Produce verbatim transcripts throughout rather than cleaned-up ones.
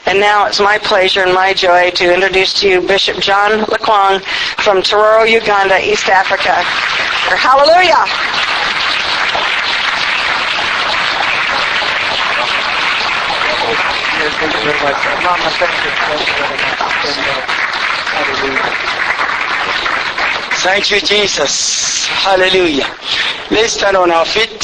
And now it's my pleasure and my joy to introduce to you Bishop John Lakwang from Tororo, Uganda, East Africa. Hallelujah! Thank you, Jesus. Hallelujah. Let's stand on our feet.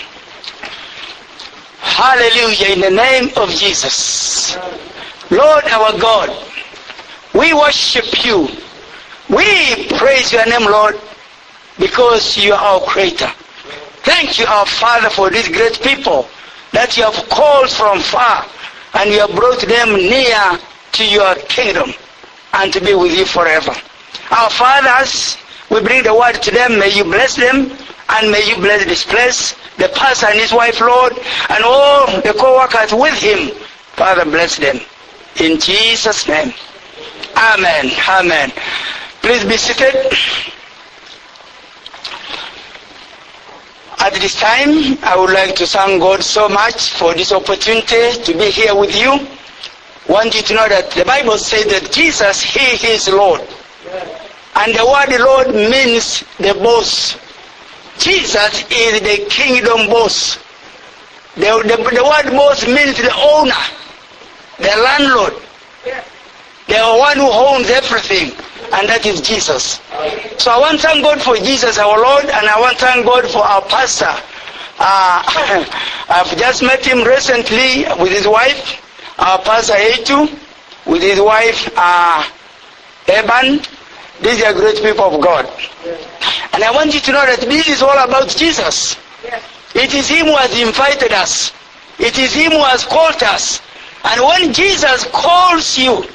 Hallelujah. In the name of Jesus. Lord our God, we worship you. We praise your name, Lord, because you are our creator. Thank you, our Father, for these great people that you have called from far and you have brought them near to your kingdom and to be with you forever. Our fathers, we bring the word to them. May you bless them and may you bless this place, the pastor and his wife, Lord, and all the co-workers with him. Father, bless them. In Jesus' name. Amen. Amen. Please be seated. At this time, I would like to thank God so much for this opportunity to be here with you. I want you to know that the Bible says that Jesus, He is Lord. And the word Lord means the boss. Jesus is the kingdom boss. The, the, the word boss means the owner, the landlord, the one who owns everything, and that is Jesus. So I want to thank God for Jesus our Lord, and I want to thank God for our pastor. Uh, I've just met him recently with his wife, our pastor Etu, with his wife uh, Eban. These are great people of God. And I want you to know that this is all about Jesus. It is Him who has invited us. It is Him who has called us. And when Jesus calls you,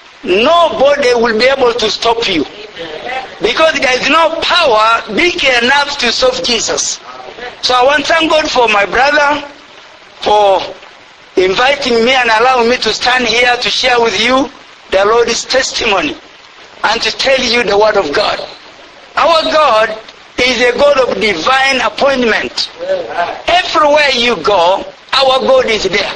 nobody will be able to stop you. Because there is no power big enough to stop Jesus. So I want to thank God for my brother, for inviting me and allowing me to stand here to share with you the Lord's testimony and to tell you the word of God. Our God is a God of divine appointment. Everywhere you go, our God is there.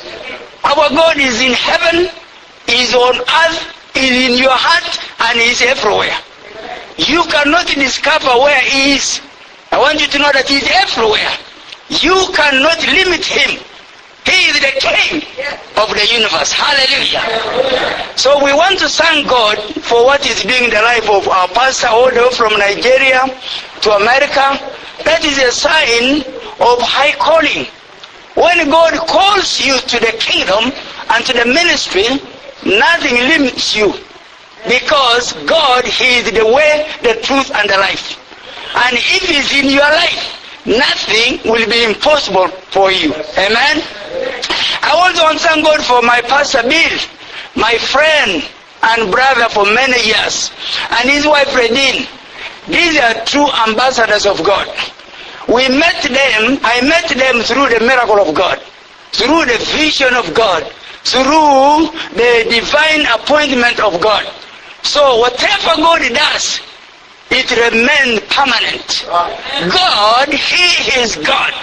Our God is in heaven, is on earth, is in your heart, and is everywhere. You cannot discover where He is. I want you to know that He is everywhere. You cannot limit Him. He is the King of the universe. Hallelujah. So we want to thank God for what He's doing in the life of our pastor all the way from Nigeria to America. That is a sign of high calling. When God calls you to the kingdom and to the ministry, nothing limits you. Because God, He is the way, the truth, and the life. And if He's in your life, nothing will be impossible for you. Amen. I also want to thank God for my pastor Bill, my friend and brother for many years, and his wife Redine. These are true ambassadors of God. We met them, I met them through the miracle of God, through the vision of God, through the divine appointment of God. So whatever God does, it remains permanent. God, He is God.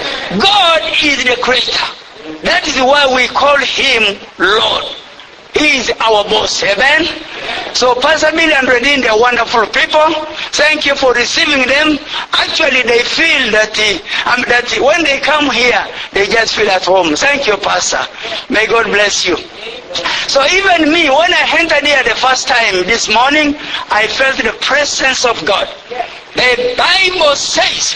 God is the creator. That is why we call Him Lord. He is our boss. Amen. So Pastor Bill and Redine, they're wonderful people. Thank you for receiving them. Actually, they feel that, uh, um, that when they come here, they just feel at home. Thank you, Pastor. May God bless you. So even me, when I entered here the first time this morning, I felt the presence of God. The Bible says,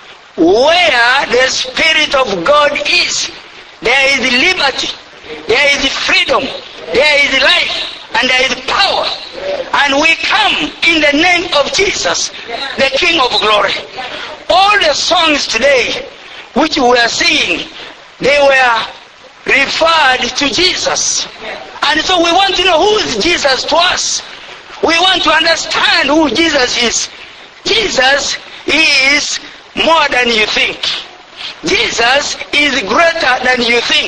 where the Spirit of God is, there is liberty, there is freedom, there is life, and there is power. And we come in the name of Jesus, the King of glory. All the songs today which we are singing, they were referred to Jesus. And so we want to know who is Jesus to us. We want to understand who Jesus is. Jesus is more than you think. Jesus is greater than you think.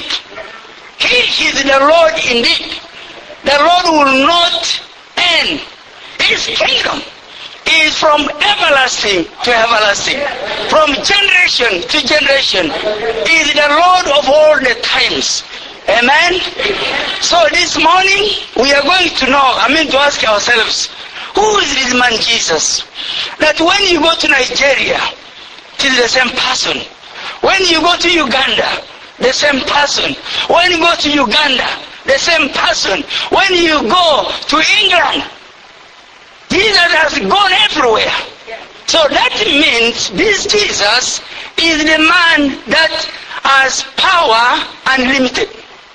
He is the Lord indeed. The Lord will not end. His kingdom is from everlasting to everlasting. From generation to generation. He is the Lord of all the times. Amen? So this morning, we are going to know, I mean to ask ourselves, who is this man Jesus? That when you go to Nigeria, it is the same person. When you go to Uganda, the same person. When you go to Uganda, the same person. When you go to England, Jesus has gone everywhere. So that means this Jesus is the man that has power unlimited.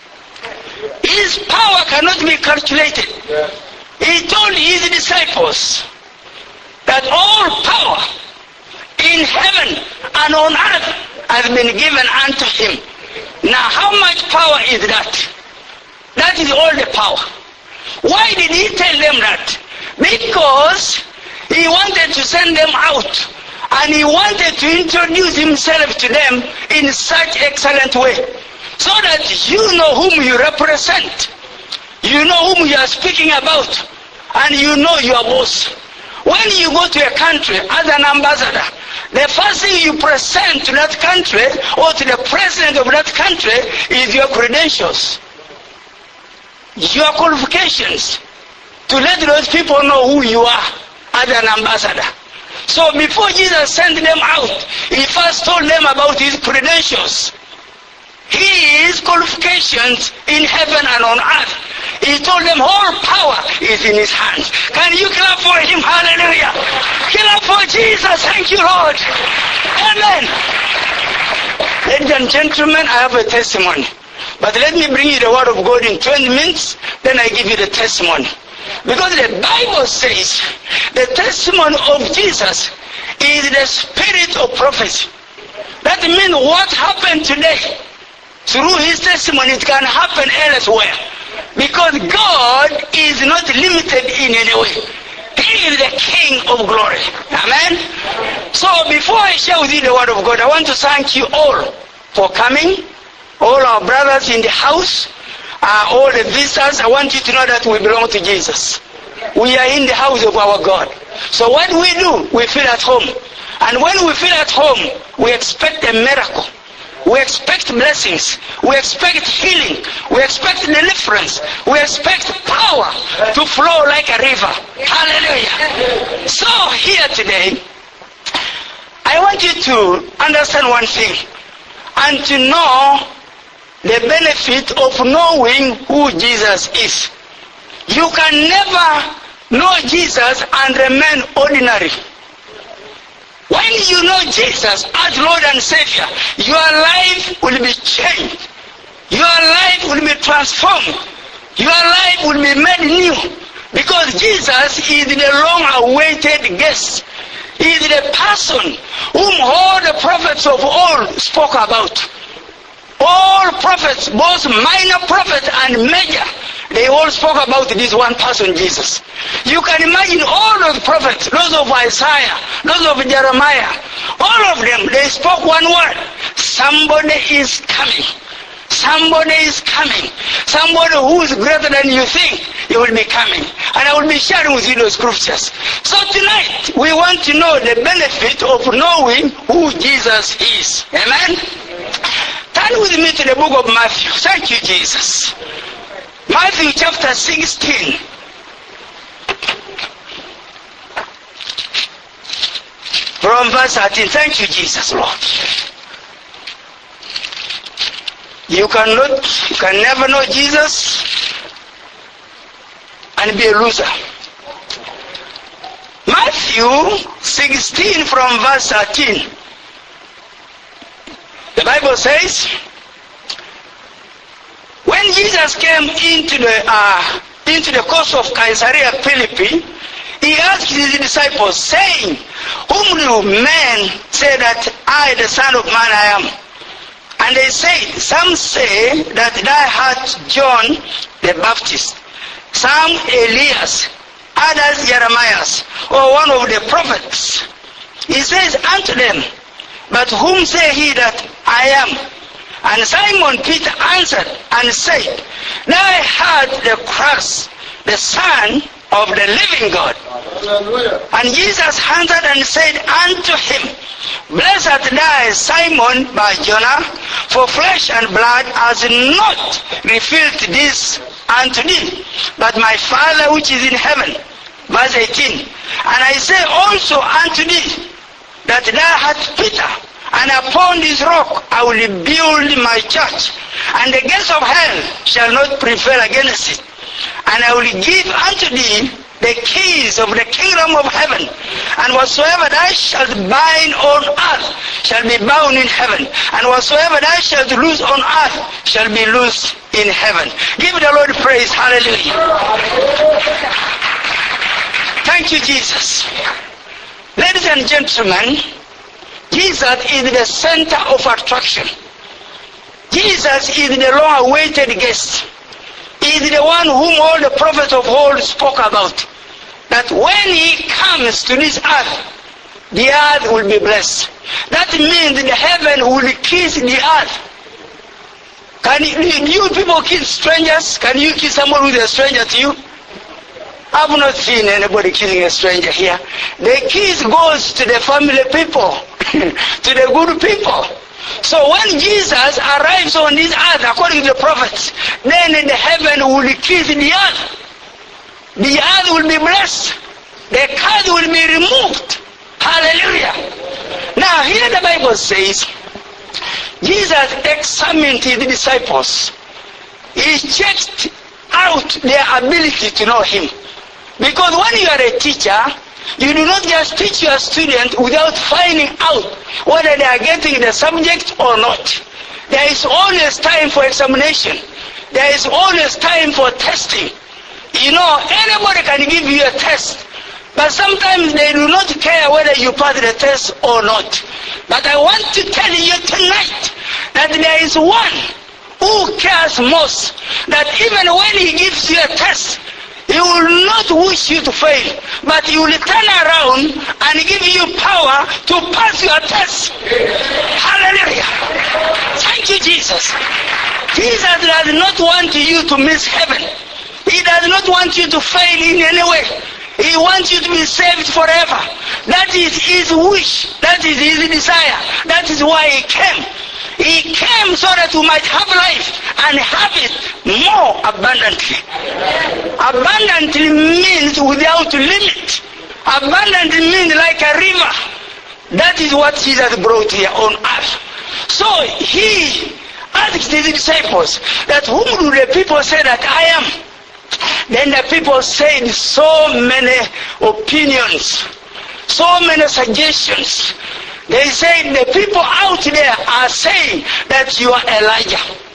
His power cannot be calculated. He told his disciples that all power in heaven and on earth has been given unto him. Now, how much power is that? That is all the power. Why did he tell them that? Because he wanted to send them out, and he wanted to introduce himself to them in such excellent way, so that you know whom you represent, you know whom you are speaking about, and you know your boss. When you go to a country as an ambassador, the first thing you present to that country or to the president of that country is your credentials, your qualifications, to let those people know who you are as an ambassador. So before Jesus sent them out, he first told them about his credentials, his qualifications in heaven and on earth. He told them all power is in his hands. Can you clap for him? Hallelujah. Clap for Jesus. Thank you, Lord. Amen. Ladies and gentlemen, I have a testimony. But let me bring you the word of God in twenty minutes, then I give you the testimony. Because the Bible says the testimony of Jesus is the spirit of prophecy. That means what happened today, through his testimony, it can happen elsewhere. Because God is not limited in any way. He is the King of glory. Amen? So before I share with you the word of God, I want to thank you all for coming. All our brothers in the house, uh, all the visitors, I want you to know that we belong to Jesus. We are in the house of our God. So what we do, we feel at home. And when we feel at home, we expect a miracle. We expect blessings. We expect healing. We expect deliverance. We expect power to flow like a river. Hallelujah. So here today, I want you to understand one thing, and to know the benefit of knowing who Jesus is. You can never know Jesus and remain ordinary. When you know Jesus as Lord and Savior, your life will be changed. Your life will be transformed. Your life will be made new. Because Jesus is the long-awaited guest. He is the person whom all the prophets of old spoke about. All prophets, both minor prophets and major, they all spoke about this one person, Jesus. You can imagine all those prophets, those of Isaiah, those of Jeremiah, all of them, they spoke one word. Somebody is coming. Somebody is coming. Somebody who is greater than you think, he will be coming. And I will be sharing with you those scriptures. So tonight, we want to know the benefit of knowing who Jesus is. Amen? Turn with me to the book of Matthew. Thank you, Jesus. Matthew chapter sixteen. From verse thirteen. Thank you, Jesus, Lord. You cannot, you can never know Jesus and be a loser. Matthew sixteen from verse thirteen. The Bible says, when Jesus came into the uh, into the coast of Caesarea Philippi, he asked his disciples, saying, whom do men say that I, the Son of Man, I am? And they said, some say that thou art John the Baptist, some Elias, others Jeremiah, or one of the prophets. He says unto them, but whom say he that I am? And Simon Peter answered and said, thou art the Christ, the Son of the living God. Hallelujah. And Jesus answered and said unto him, Blessed thou, Simon Bar-Jonah, for flesh and blood has not revealed this unto thee, but my Father which is in heaven. Verse eighteen. And I say also unto thee, that thou art Peter, and upon this rock I will build my church, and the gates of hell shall not prevail against it. And I will give unto thee the keys of the kingdom of heaven, and whatsoever thou shalt bind on earth shall be bound in heaven, and whatsoever thou shalt loose on earth shall be loosed in heaven. Give the Lord praise. Hallelujah. Thank you, Jesus. Ladies and gentlemen, Jesus is the center of attraction. Jesus is the long-awaited guest. He is the one whom all the prophets of old spoke about. That when he comes to this earth, the earth will be blessed. That means the heaven will kiss the earth. Can you, you people kiss strangers? Can you kiss someone who is a stranger to you? I've not seen anybody kissing a stranger here. The kiss goes to the family people, to the good people. So when Jesus arrives on this earth, according to the prophets, then the heaven will kiss the earth. The earth will be blessed. The curse will be removed. Hallelujah. Now here the Bible says, Jesus examined his disciples. He checked out their ability to know him. Because when you are a teacher, you do not just teach your student without finding out whether they are getting the subject or not. There is always time for examination. There is always time for testing. You know, anybody can give you a test, but sometimes they do not care whether you pass the test or not. But I want to tell you tonight that there is one who cares most, that even when he gives you a test, he will not wish you to fail, but he will turn around and give you power to pass your test. Hallelujah. Thank you, Jesus. Jesus does not want you to miss heaven. He does not want you to fail in any way. He wants you to be saved forever. That is his wish. That is his desire. That is why he came. He came so that we might have life and have it more abundantly. Abundantly means without limit. Abundantly means like a river. That is what Jesus brought here on earth. So he asked his disciples that whom do the people say that I am? Then the people said so many opinions, so many suggestions. They say the people out there are saying that you are Elijah,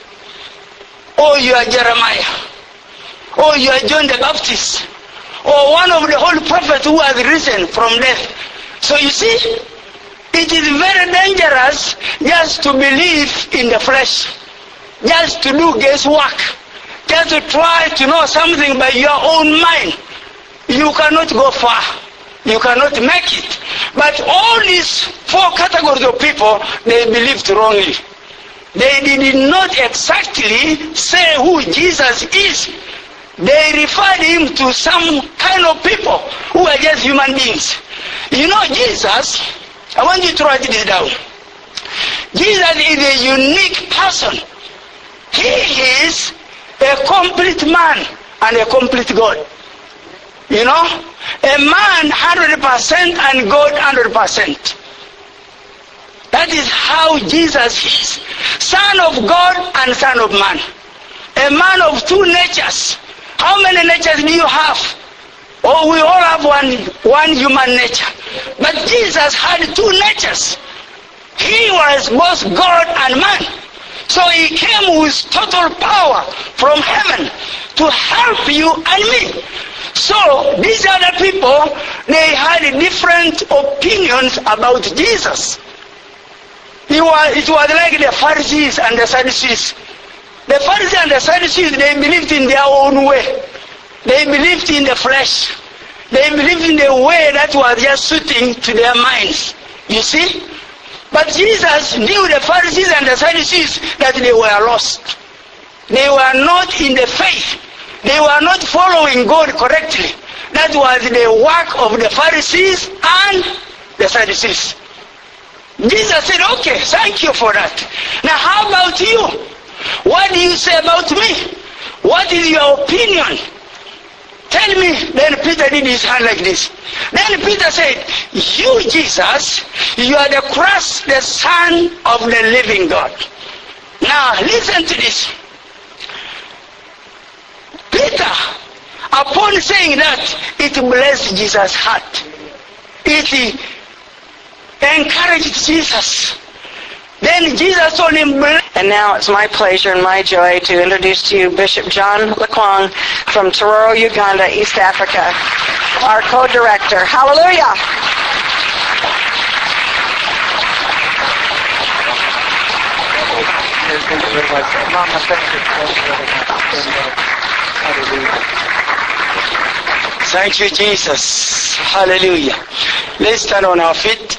or you are Jeremiah, or you are John the Baptist, or one of the holy prophets who has risen from death. So you see, it is very dangerous just to believe in the flesh, just to do guesswork, just to try to know something by your own mind. You cannot go far. You cannot make it. But all these four categories of people, they believed wrongly. They did not exactly say who Jesus is. They referred him to some kind of people who are just human beings. You know, Jesus, I want you to write this down. Jesus is a unique person. He is a complete man and a complete God. You know, a man one hundred percent and God one hundred percent. That is how Jesus is. Son of God and son of man. A man of two natures. How many natures do you have? Oh, we all have one, one human nature. But Jesus had two natures. He was both God and man. So he came with total power from heaven to help you and me. So these other people, they had different opinions about Jesus. It was, it was like the Pharisees and the Sadducees. The Pharisees and the Sadducees, they believed in their own way. They believed in the flesh. They believed in the way that was just suiting to their minds. You see? But Jesus knew the Pharisees and the Sadducees that they were lost. They were not in the faith. They were not following God correctly. That was the work of the Pharisees and the Sadducees. Jesus said, okay, thank you for that. Now how about you? What do you say about me? What is your opinion? Tell me. Then Peter did his hand like this. Then Peter said, you, Jesus, you are the Christ, the Son of the living God. Now listen to this. Peter, upon saying that, it blessed Jesus' heart. It encouraged Jesus. Then Jesus told him, and now it's my pleasure and my joy to introduce to you Bishop John Lakwang from Tororo, Uganda, East Africa, our co-director. Hallelujah! Thank you, Jesus. Hallelujah. Let's stand on our feet.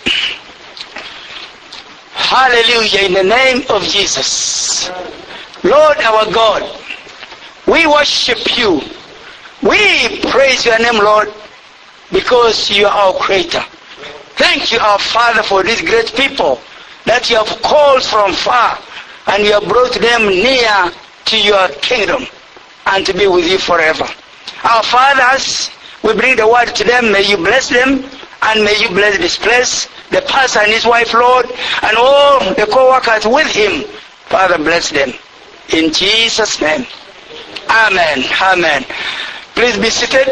Hallelujah, in the name of Jesus. Lord our God, we worship you. We praise your name, Lord, because you are our creator. Thank you, our Father, for these great people that you have called from far and you have brought them near to your kingdom and to be with you forever. Our fathers, we bring the word to them. May you bless them and may you bless this place, the pastor and his wife, Lord, and all the co-workers with him. Father, bless them. In Jesus' name. Amen. Amen. Please be seated.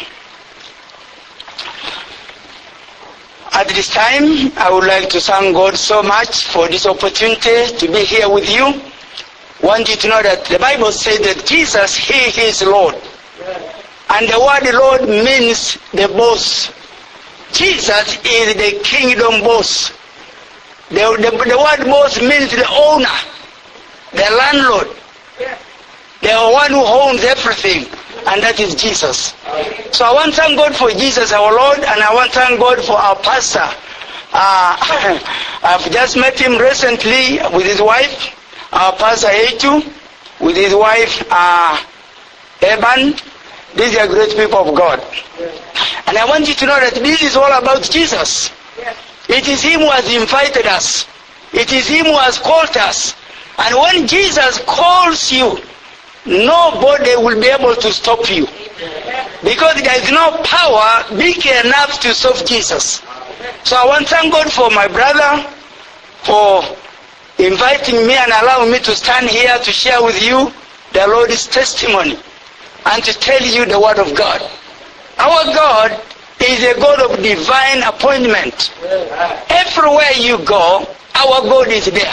At this time, I would like to thank God so much for this opportunity to be here with you. I want you to know that the Bible says that Jesus, He is Lord. And the word Lord means the boss. Jesus is the kingdom boss. The, the, the word boss means the owner, the landlord, the one who owns everything, and that is Jesus. So I want to thank God for Jesus our Lord, and I want to thank God for our pastor. Uh, I've just met him recently with his wife, our pastor Etu, with his wife uh, Eban. These are great people of God. And I want you to know that this is all about Jesus. It is Him who has invited us. It is Him who has called us. And when Jesus calls you, nobody will be able to stop you. Because there is no power big enough to stop Jesus. So I want to thank God for my brother, for inviting me and allowing me to stand here to share with you the Lord's testimony and to tell you the word of God. Our God is a God of divine appointment. Everywhere you go, our God is there.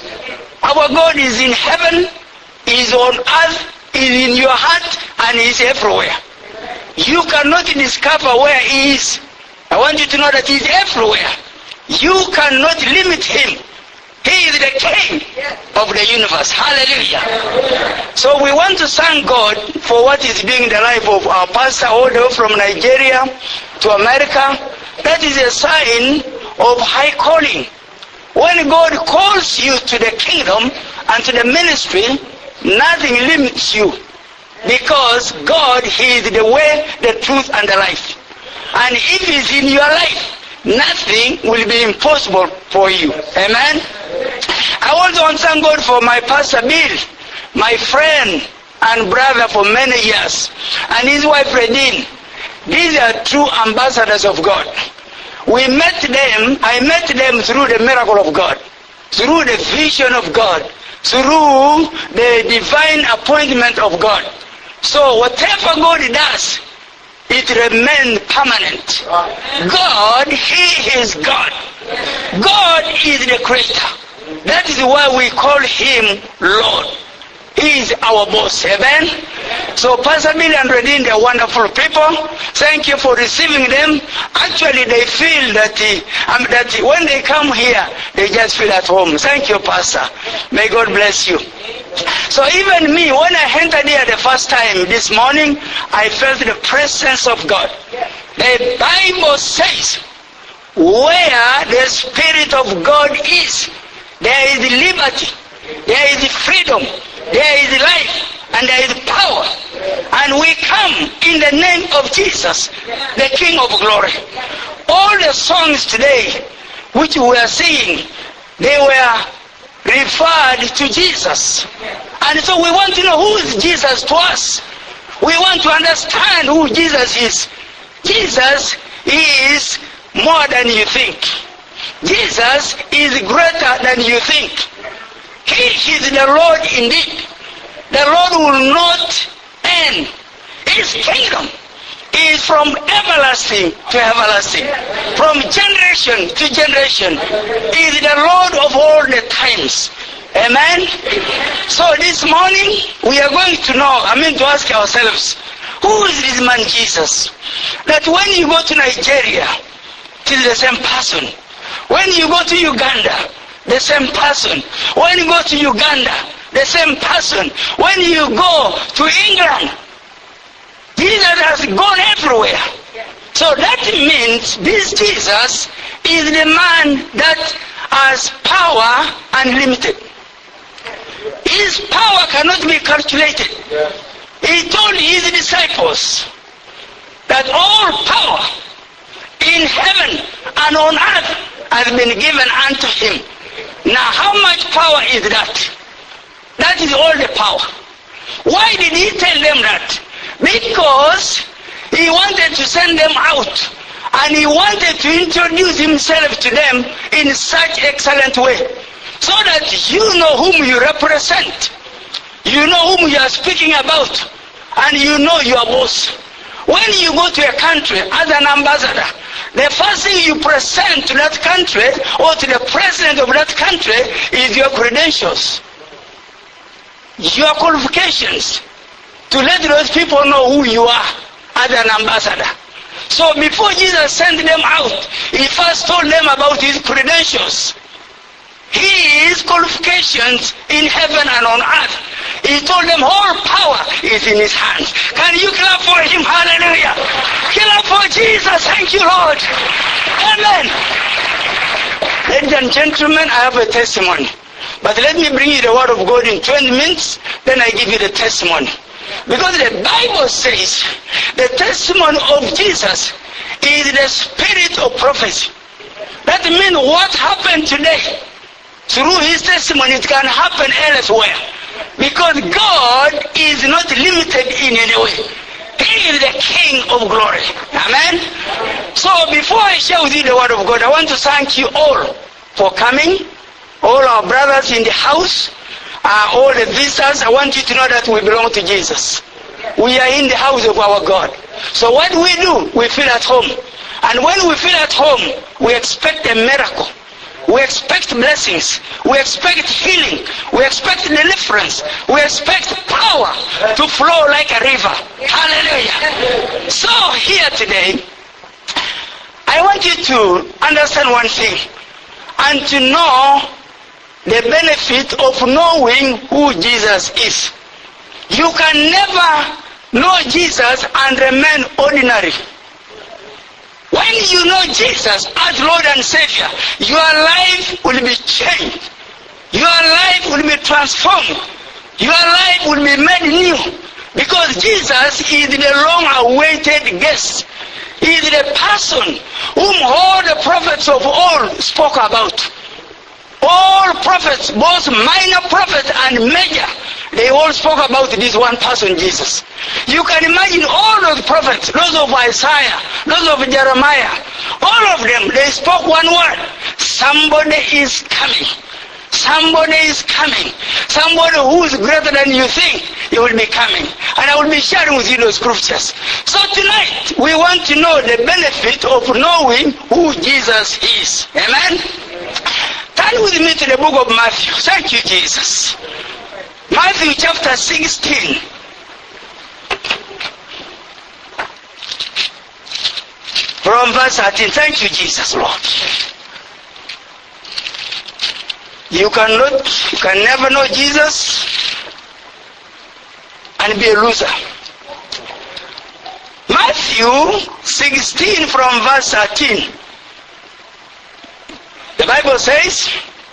Our God is in heaven, is on earth, is in your heart, and is everywhere. You cannot discover where He is. I want you to know that He is everywhere. You cannot limit Him. He is the King of the universe. Hallelujah. So we want to thank God for what He's doing in the life of our pastor all the way from Nigeria to America. That is a sign of high calling. When God calls you to the kingdom and to the ministry, nothing limits you. Because God, He is the way, the truth, and the life. And if He's in your life, nothing will be impossible for you. Amen. I want to thank God for my pastor Bill, my friend and brother for many years, and his wife Redine. These are true ambassadors of God. We met them, I met them through the miracle of God, through the vision of God, through the divine appointment of God. So whatever God does, it remains permanent. God, He is God. God is the creator. That is why we call Him Lord. He is our boss. Amen. So Pastor Bill and Redine, they're wonderful people. Thank you for receiving them. Actually, they feel that, uh, um, that when they come here, they just feel at home. Thank you, Pastor. May God bless you. So even me, when I entered here the first time this morning, I felt the presence of God. The Bible says, where the Spirit of God is, there is liberty, there is freedom, there is life, and there is power. And we come in the name of Jesus, the King of glory. All the songs today which we are seeing, they were referred to Jesus. And so we want to know who is Jesus to us. We want to understand who Jesus is. Jesus is more than you think. Jesus is greater than you think. He is the Lord indeed. The Lord will not end. His kingdom is from everlasting to everlasting. From generation to generation. He is the Lord of all the times. Amen? So this morning, we are going to know, I mean to ask ourselves, who is this man Jesus? That when you go to Nigeria, it is the same person. When you go to Uganda, the same person. When you go to Uganda, the same person. When you go to England, Jesus has gone everywhere. So that means this Jesus is the man that has power unlimited. His power cannot be calculated. He told his disciples that all power in heaven and on earth has been given unto him. Now how much power is that? That is all the power. Why did he tell them that? Because he wanted to send them out, and he wanted to introduce himself to them in such excellent way, so that you know whom you represent, you know whom you are speaking about, and you know your boss. When you go to a country as an ambassador, the first thing you present to that country or to the president of that country is your credentials, your qualifications, to let those people know who you are as an ambassador. So before Jesus sent them out, he first told them about his credentials, his qualifications in heaven and on earth. He told them all power is in his hands. Can you clap for him? Hallelujah. Clap for Jesus. Thank you, Lord. Amen. Ladies and gentlemen, I have a testimony. But let me bring you the word of God in twenty minutes, then I give you the testimony. Because the Bible says the testimony of Jesus is the spirit of prophecy. That means what happened today, through his testimony, it can happen elsewhere. Because God is not limited in any way. He is the King of glory. Amen? So before I share with you the word of God, I want to thank you all for coming. All our brothers in the house, uh, all the visitors, I want you to know that we belong to Jesus. We are in the house of our God. So what we do, we feel at home. And when we feel at home, we expect a miracle. We expect blessings. We expect healing. We expect deliverance. We expect power to flow like a river. Hallelujah. So here today, I want you to understand one thing, and to know the benefit of knowing who Jesus is. You can never know Jesus and remain ordinary. When you know Jesus as Lord and Savior, your life will be changed. Your life will be transformed. Your life will be made new. Because Jesus is the long-awaited guest. He is the person whom all the prophets of old spoke about. All prophets, both minor prophets and major, they all spoke about this one person, Jesus. You can imagine all those prophets, those of Isaiah, those of Jeremiah, all of them, they spoke one word. Somebody is coming. Somebody is coming. Somebody who is greater than you think, he will be coming. And I will be sharing with you those scriptures. So tonight, we want to know the benefit of knowing who Jesus is. Amen? Turn with me to the book of Matthew. Thank you, Jesus. Matthew chapter sixteen. From verse thirteen. Thank you, Jesus, Lord. You cannot, you can never know Jesus and be a loser. Matthew sixteen from verse thirteen. The Bible says,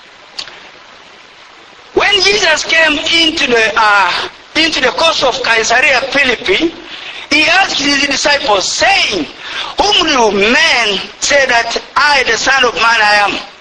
when Jesus came into the uh, into the coast of Caesarea Philippi, he asked his disciples, saying, whom do men say that I, the Son of Man, I am?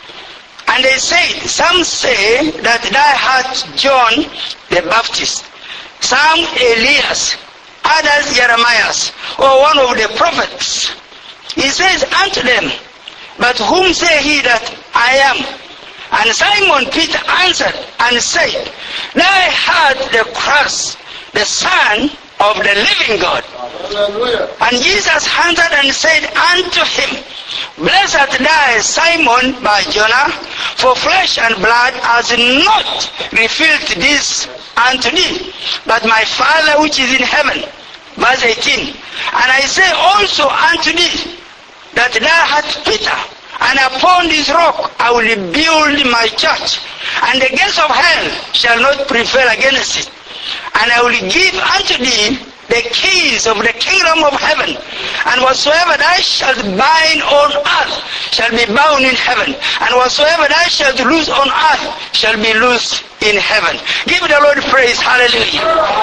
And they said, some say that thou art John the Baptist, some Elias, others Jeremiah, or one of the prophets. He says unto them, but whom say he that I am? And Simon Peter answered and said, thou art the Christ, the Son of the living God. Hallelujah. And Jesus answered and said unto him, blessed thou Simon Bar-Jonah, for flesh and blood has not revealed this unto thee, but my Father which is in heaven. Verse eighteen. And I say also unto thee, that thou art Peter, and upon this rock I will build my church, and the gates of hell shall not prevail against it. And I will give unto thee the keys of the kingdom of heaven, and whatsoever thou shalt bind on earth shall be bound in heaven, and whatsoever thou shalt loose on earth shall be loosed in heaven. Give the Lord praise. Hallelujah.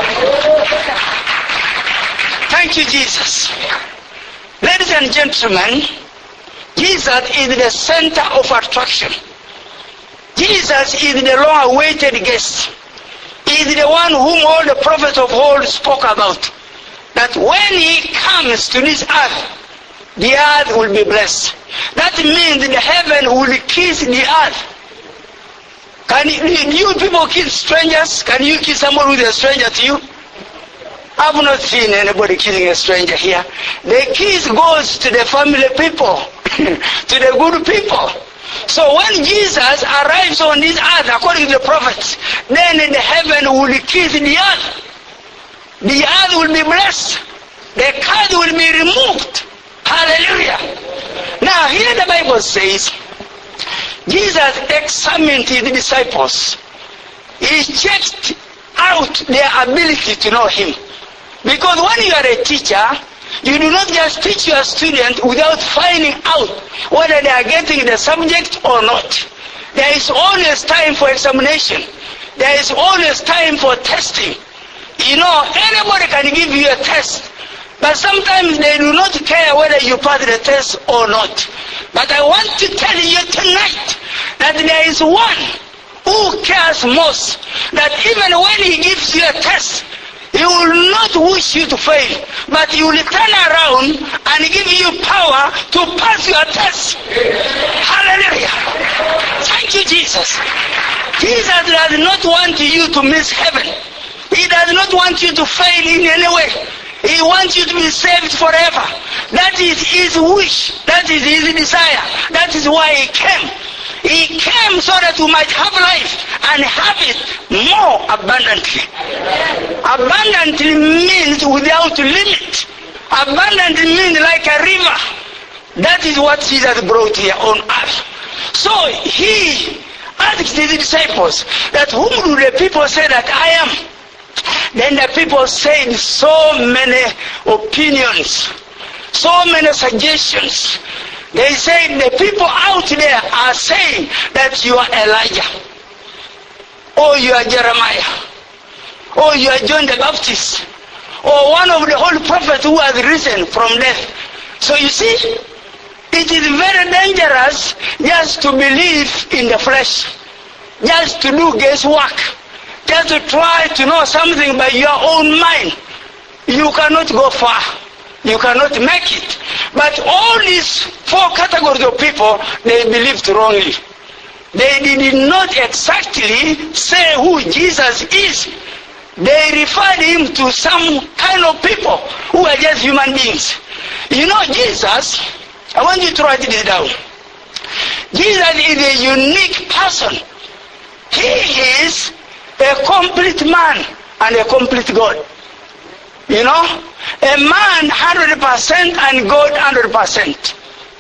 Thank you, Jesus. Ladies and gentlemen, Jesus is the center of attraction. Jesus is the long-awaited guest. He is the one whom all the prophets of old spoke about. That when he comes to this earth, the earth will be blessed. That means the heaven will kiss the earth. Can you, you people kiss strangers? Can you kiss someone who is a stranger to you? I've not seen anybody kissing a stranger here. The kiss goes to the family people, to the good people. So when Jesus arrives on this earth, according to the prophets, then the heaven will kiss the earth. The earth will be blessed. The curse will be removed. Hallelujah. Now here the Bible says, Jesus examined his disciples. He checked out their ability to know him. Because when you are a teacher, you do not just teach your student without finding out whether they are getting the subject or not. There is always time for examination. There is always time for testing. You know, anybody can give you a test, but sometimes they do not care whether you pass the test or not. But I want to tell you tonight that there is one who cares most, that even when he gives you a test, he will not wish you to fail, but he will turn around and give you power to pass your test. Hallelujah. Thank you, Jesus. Jesus does not want you to miss heaven. He does not want you to fail in any way. He wants you to be saved forever. That is his wish. That is his desire. That is why he came. He came so that we might have life and have it more abundantly. Abundantly means without limit. Abundantly means like a river. That is what Jesus brought here on earth. So he asked his disciples that whom do the people say that I am? Then the people said so many opinions, so many suggestions. They say the people out there are saying that you are Elijah, or you are Jeremiah, or you are John the Baptist, or one of the old prophets who has risen from death. So you see, it is very dangerous just to believe in the flesh, just to do guesswork, just to try to know something by your own mind. You cannot go far. You cannot make it. But all these four categories of people, they believed wrongly. They did not exactly say who Jesus is. They referred him to some kind of people who are just human beings. You know, Jesus, I want you to write this down. Jesus is a unique person. He is a complete man and a complete God. You know, a man one hundred percent and God one hundred percent.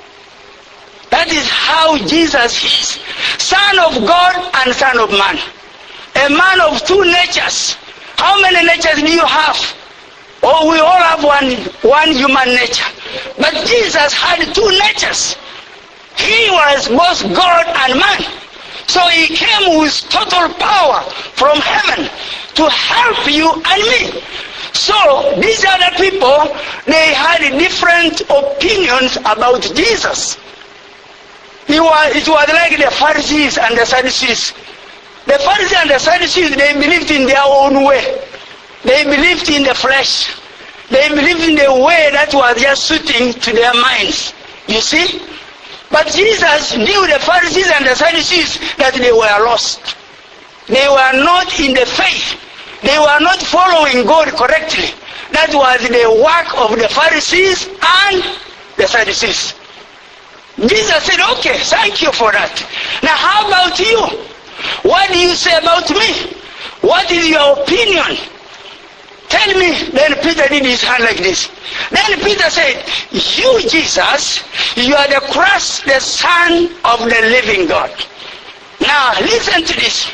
That is how Jesus is. Son of God and son of man. A man of two natures. How many natures do you have? Oh, we all have one, one human nature. But Jesus had two natures. He was both God and man. So he came with total power from heaven to help you and me. So these other people, they had different opinions about Jesus. It was, it was like the Pharisees and the Sadducees. The Pharisees and the Sadducees, they believed in their own way. They believed in the flesh. They believed in the way that was just suiting to their minds. You see? But Jesus knew the Pharisees and the Sadducees that they were lost. They were not in the faith. They were not following God correctly. That was the work of the Pharisees and the Sadducees. Jesus said, okay, thank you for that. Now how about you? What do you say about me? What is your opinion? Tell me. Then Peter did his hand like this. Then Peter said, you, Jesus, you are the Christ, the Son of the living God. Now listen to this.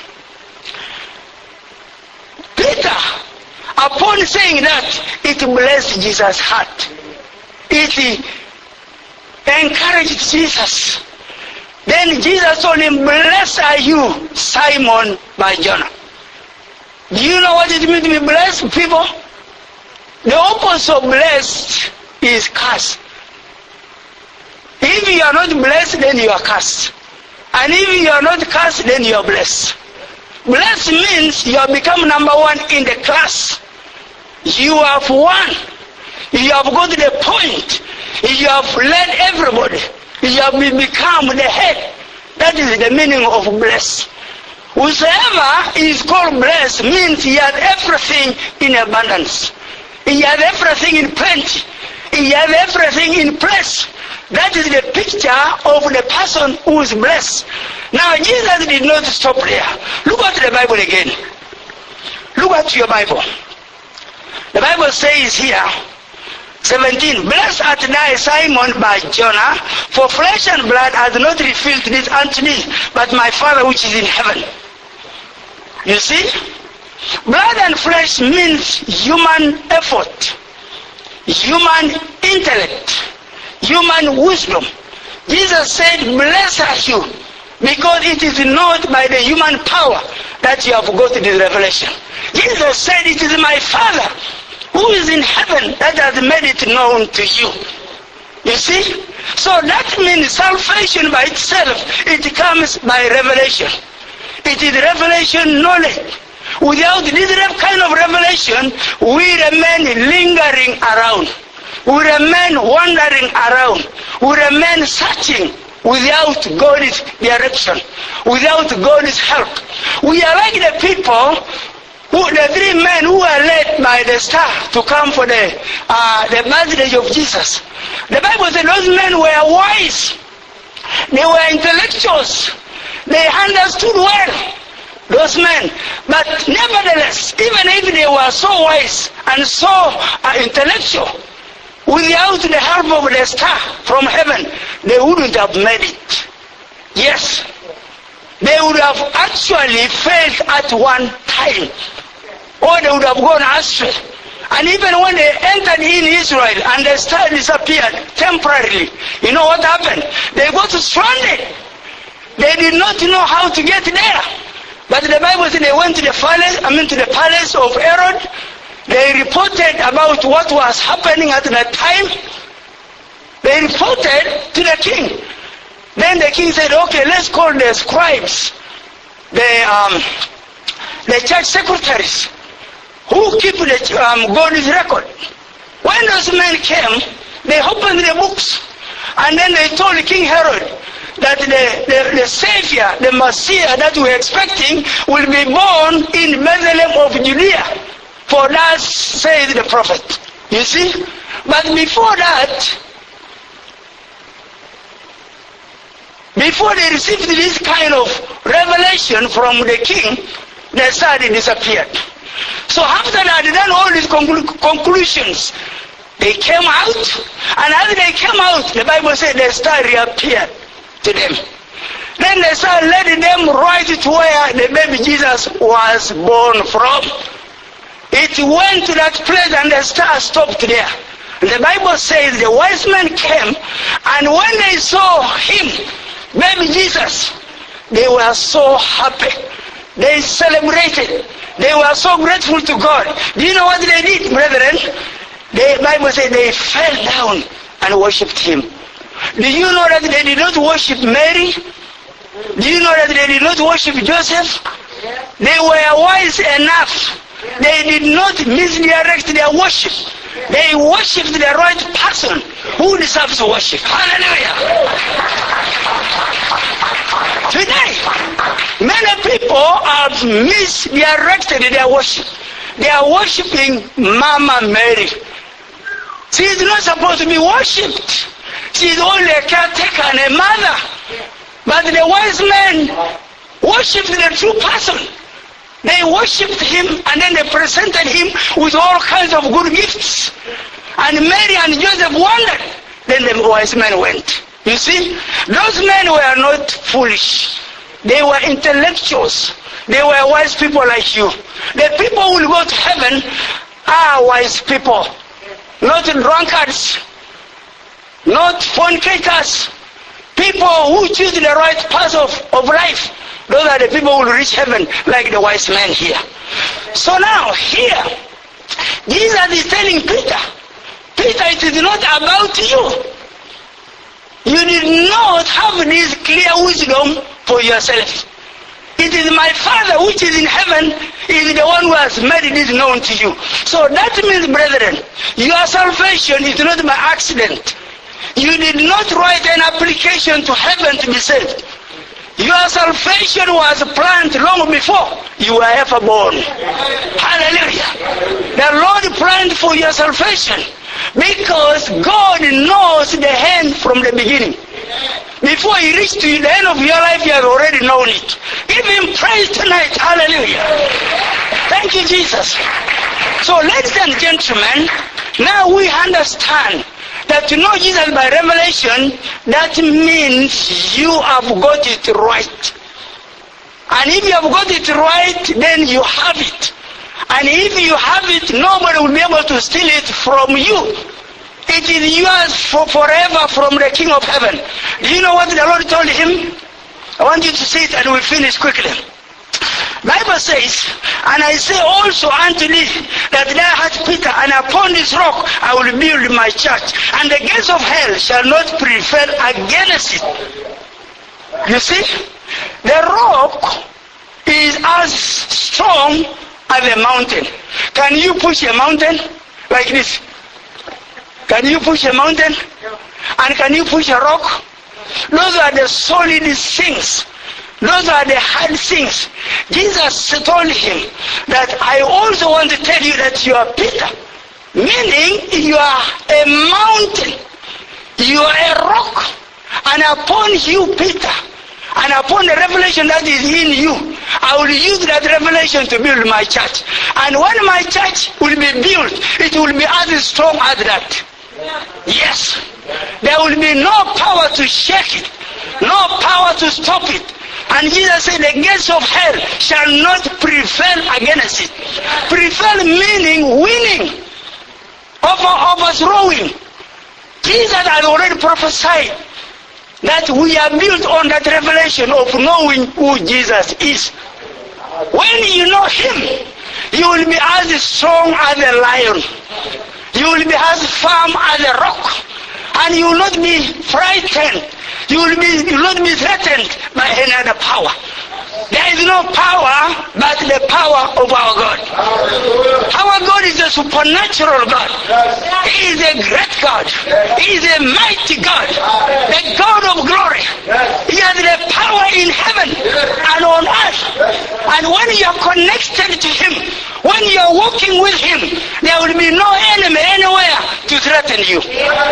Peter, upon saying that, it blessed Jesus' heart. It encouraged Jesus. Then Jesus told him, blessed are you, Simon Bar-Jonah. Do you know what it means to be blessed, people? The opposite of blessed is cursed. If you are not blessed, then you are cursed. And if you are not cursed, then you are blessed. Blessed means you have become number one in the class. You have won. You have got to the point. You have led everybody. You have become the head. That is the meaning of blessed. Whosoever is called blessed means he has everything in abundance. He has everything in plenty. He has everything in place. That is the picture of the person who is blessed. Now Jesus did not stop there. Look at the Bible again. Look at your Bible. The Bible says here, seventeen, blessed art thou, Simon Bar-Jonah, for flesh and blood has not revealed this unto thee, but my Father which is in heaven. You see? Blood and flesh means human effort, human intellect, human wisdom. Jesus said, blessed are you, because it is not by the human power that you have got this revelation. Jesus said, it is my Father who is in heaven that has made it known to you. You see? So that means salvation by itself, it comes by revelation. It is revelation knowledge. Without this kind of revelation, we remain lingering around. We remain wandering around. We remain searching without God's direction, without God's help. We are like the people, who, the three men who were led by the star to come for the uh, the birthday of Jesus. The Bible said those men were wise. They were intellectuals. They understood well, those men. But nevertheless, even if they were so wise and so uh, intellectual, without the help of the star from heaven, they wouldn't have made it. Yes. They would have actually failed at one time. Or they would have gone astray. And even when they entered in Israel and the star disappeared temporarily, you know what happened? They got stranded. They did not know how to get there. But the Bible said they went to the palace, I mean to the palace of Herod. They reported about what was happening at that time. They reported to the king. Then the king said, okay, let's call the scribes, the um, the church secretaries, who keep the, um, God's record. When those men came, they opened the books, and then they told King Herod that the, the, the Savior, the Messiah that we're expecting, will be born in Bethlehem of Judea. For that says the prophet. You see? But before that, before they received this kind of revelation from the king, the star disappeared. So after that, they done all these conclu- conclusions. They came out, and as they came out, the Bible said the star reappeared to them. Then the star led them right to where the baby Jesus was born from. It went to that place and the star stopped there. The Bible says the wise men came, and when they saw him, baby Jesus, they were so happy. They celebrated. They were so grateful to God. Do you know what they did, brethren? The Bible says they fell down and worshipped him. Do you know that they did not worship Mary? Do you know that they did not worship Joseph? They were wise enough. They did not misdirect their worship. They worshipped the right person who deserves worship. Hallelujah. Today, many people have misdirected their worship. They are worshiping Mama Mary. She is not supposed to be worshipped. She is only a caretaker and a mother. But the wise men worshipped the true person. They worshipped him and then they presented him with all kinds of good gifts. And Mary and Joseph wondered. Then the wise men went. You see, those men were not foolish. They were intellectuals. They were wise people like you. The people who will go to heaven are wise people. Not drunkards. Not fornicators. People who choose the right path of, of life. Those are the people who will reach heaven like the wise man here. So now, here, Jesus is telling Peter, Peter, it is not about you. You did not have this clear wisdom for yourself. It is my Father which is in heaven is the one who has made this known to you. So that means, brethren, your salvation is not by accident. You did not write an application to heaven to be saved. Your salvation was planned long before you were ever born. Hallelujah. The Lord planned for your salvation because God knows the end from the beginning. Before He reached to the end of your life, you have already known it. Give Him praise tonight. Hallelujah. Thank you, Jesus. So, ladies and gentlemen, now we understand that to know Jesus by revelation, that means you have got it right. And if you have got it right, then you have it. And if you have it, nobody will be able to steal it from you. It is yours for forever from the King of Heaven. Do you know what the Lord told him? I want you to see it and we'll finish quickly. Bible says, and I say also unto thee that thou art Peter, and upon this rock I will build my church, and the gates of hell shall not prevail against it. You see, the rock is as strong as a mountain. Can you push a mountain like this? Can you push a mountain? And can you push a rock? Those are the solid things. Those are the hard things. Jesus told him that I also want to tell you that you are Peter. Meaning you are a mountain. You are a rock. And upon you, Peter, and upon the revelation that is in you, I will use that revelation to build my church. And when my church will be built, it will be as strong as that. Yes. There will be no power to shake it. No power to stop it. And Jesus said, the gates of hell shall not prevail against it. Prevail meaning winning, over overthrowing. Jesus had already prophesied that we are built on that revelation of knowing who Jesus is. When you know Him, you will be as strong as a lion. You will be as firm as a rock. And you will not be frightened. You will, be, you will not be threatened by any other power. There is no power but the power of our God. Our God is a supernatural God. He is a great God. He is a mighty God. The God of glory. He has the power in heaven and on earth. And when you are connected to Him, when you are walking with Him, there will be no enemy anywhere to threaten you.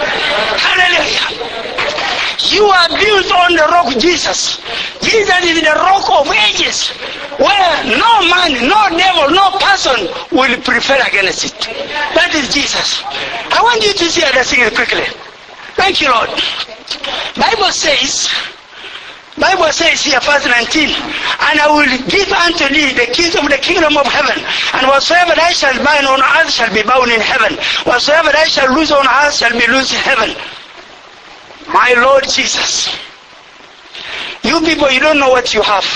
Hallelujah. You are built on the rock Jesus. Jesus is the rock of ages, where no man, no devil, no person will prevail against it. That is Jesus. I want you to see other things quickly. Thank you, Lord. Bible says, Bible says here, verse nineteen, and I will give unto thee the keys of the kingdom of heaven, and whatsoever thou shalt bind on earth shall be bound in heaven, whatsoever thou shalt loose on earth shall be loosed in heaven. My Lord Jesus, you people, you don't know what you have.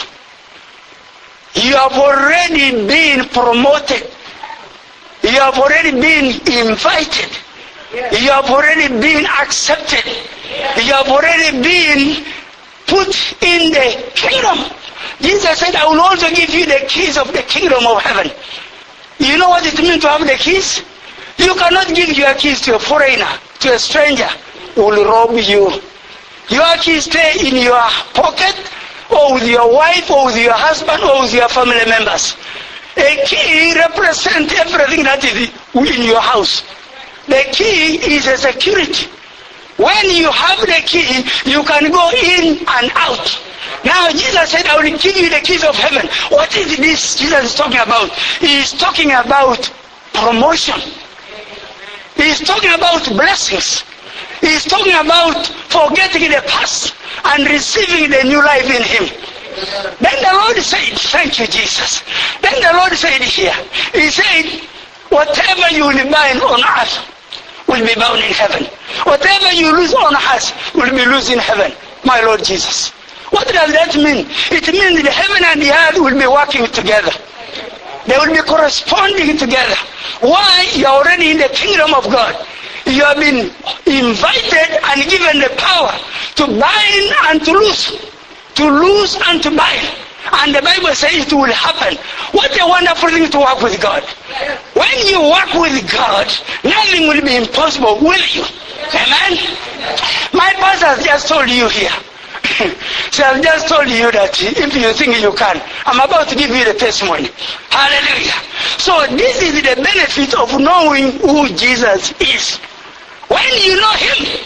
You have already been promoted. You have already been invited. You have already been accepted. You have already been put in the kingdom. Jesus said, I will also give you the keys of the kingdom of heaven. You know what it means to have the keys? You cannot give your keys to a foreigner, to a stranger who will rob you. Your keys stay in your pocket, or with your wife, or with your husband, or with your family members. A key represents everything that is in your house. The key is a security. When you have the key, you can go in and out. Now Jesus said, I will give you the keys of heaven. What is this Jesus is talking about? He is talking about promotion. He is talking about blessings. He is talking about forgetting the past and receiving the new life in him. Then the Lord said, thank you, Jesus. Then the Lord said here, he said, whatever you will bind on earth will be bound in heaven. Whatever you lose on earth will be lost in heaven. My Lord Jesus. What does that mean? It means the heaven and the earth will be working together. They will be corresponding together. Why? You are already in the kingdom of God. You have been invited and given the power to bind and to loose. To loose and to bind. And the Bible says it will happen. What a wonderful thing to work with God. When you work with God, nothing will be impossible, will you? Amen? My pastor has just told you here. So I've just told you that if you think you can, I'm about to give you the testimony. Hallelujah. So this is the benefit of knowing who Jesus is. When you know him,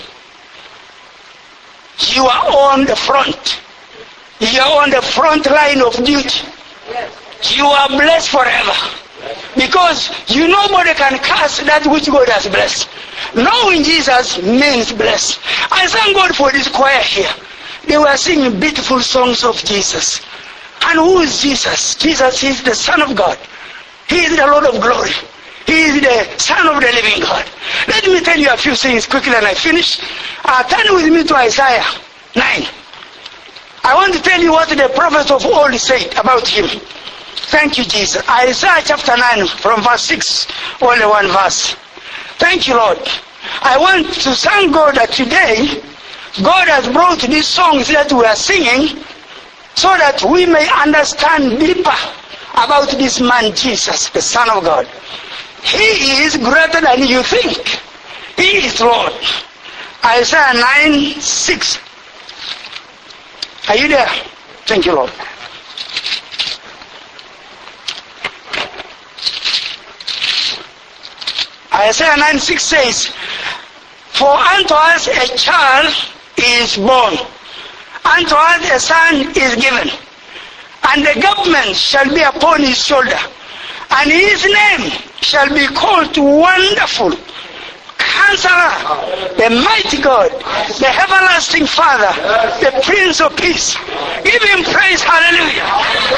you are on the front. You are on the front line of duty. You are blessed forever. Because you nobody can curse that which God has blessed. Knowing Jesus means blessed. I thank God for this choir here. They were singing beautiful songs of Jesus. And who is Jesus? Jesus is the Son of God. He is the Lord of glory. He is the Son of the living God. Let me tell you a few things quickly and I finish. Uh, turn with me to Isaiah nine. I want to tell you what the prophets of old said about him. Thank you, Jesus. Isaiah chapter nine from verse six, only one verse. Thank you, Lord. I want to thank God that today God has brought these songs that we are singing so that we may understand deeper about this man Jesus, the Son of God. He is greater than you think. He is Lord. Isaiah nine six. Are you there? Thank you, Lord. Isaiah nine six says, for unto us a child is born, unto us a son is given, and the government shall be upon his shoulder, and his name shall be called Wonderful, Counselor, the Mighty God, the Everlasting Father, the Prince of Peace. Give him praise, hallelujah.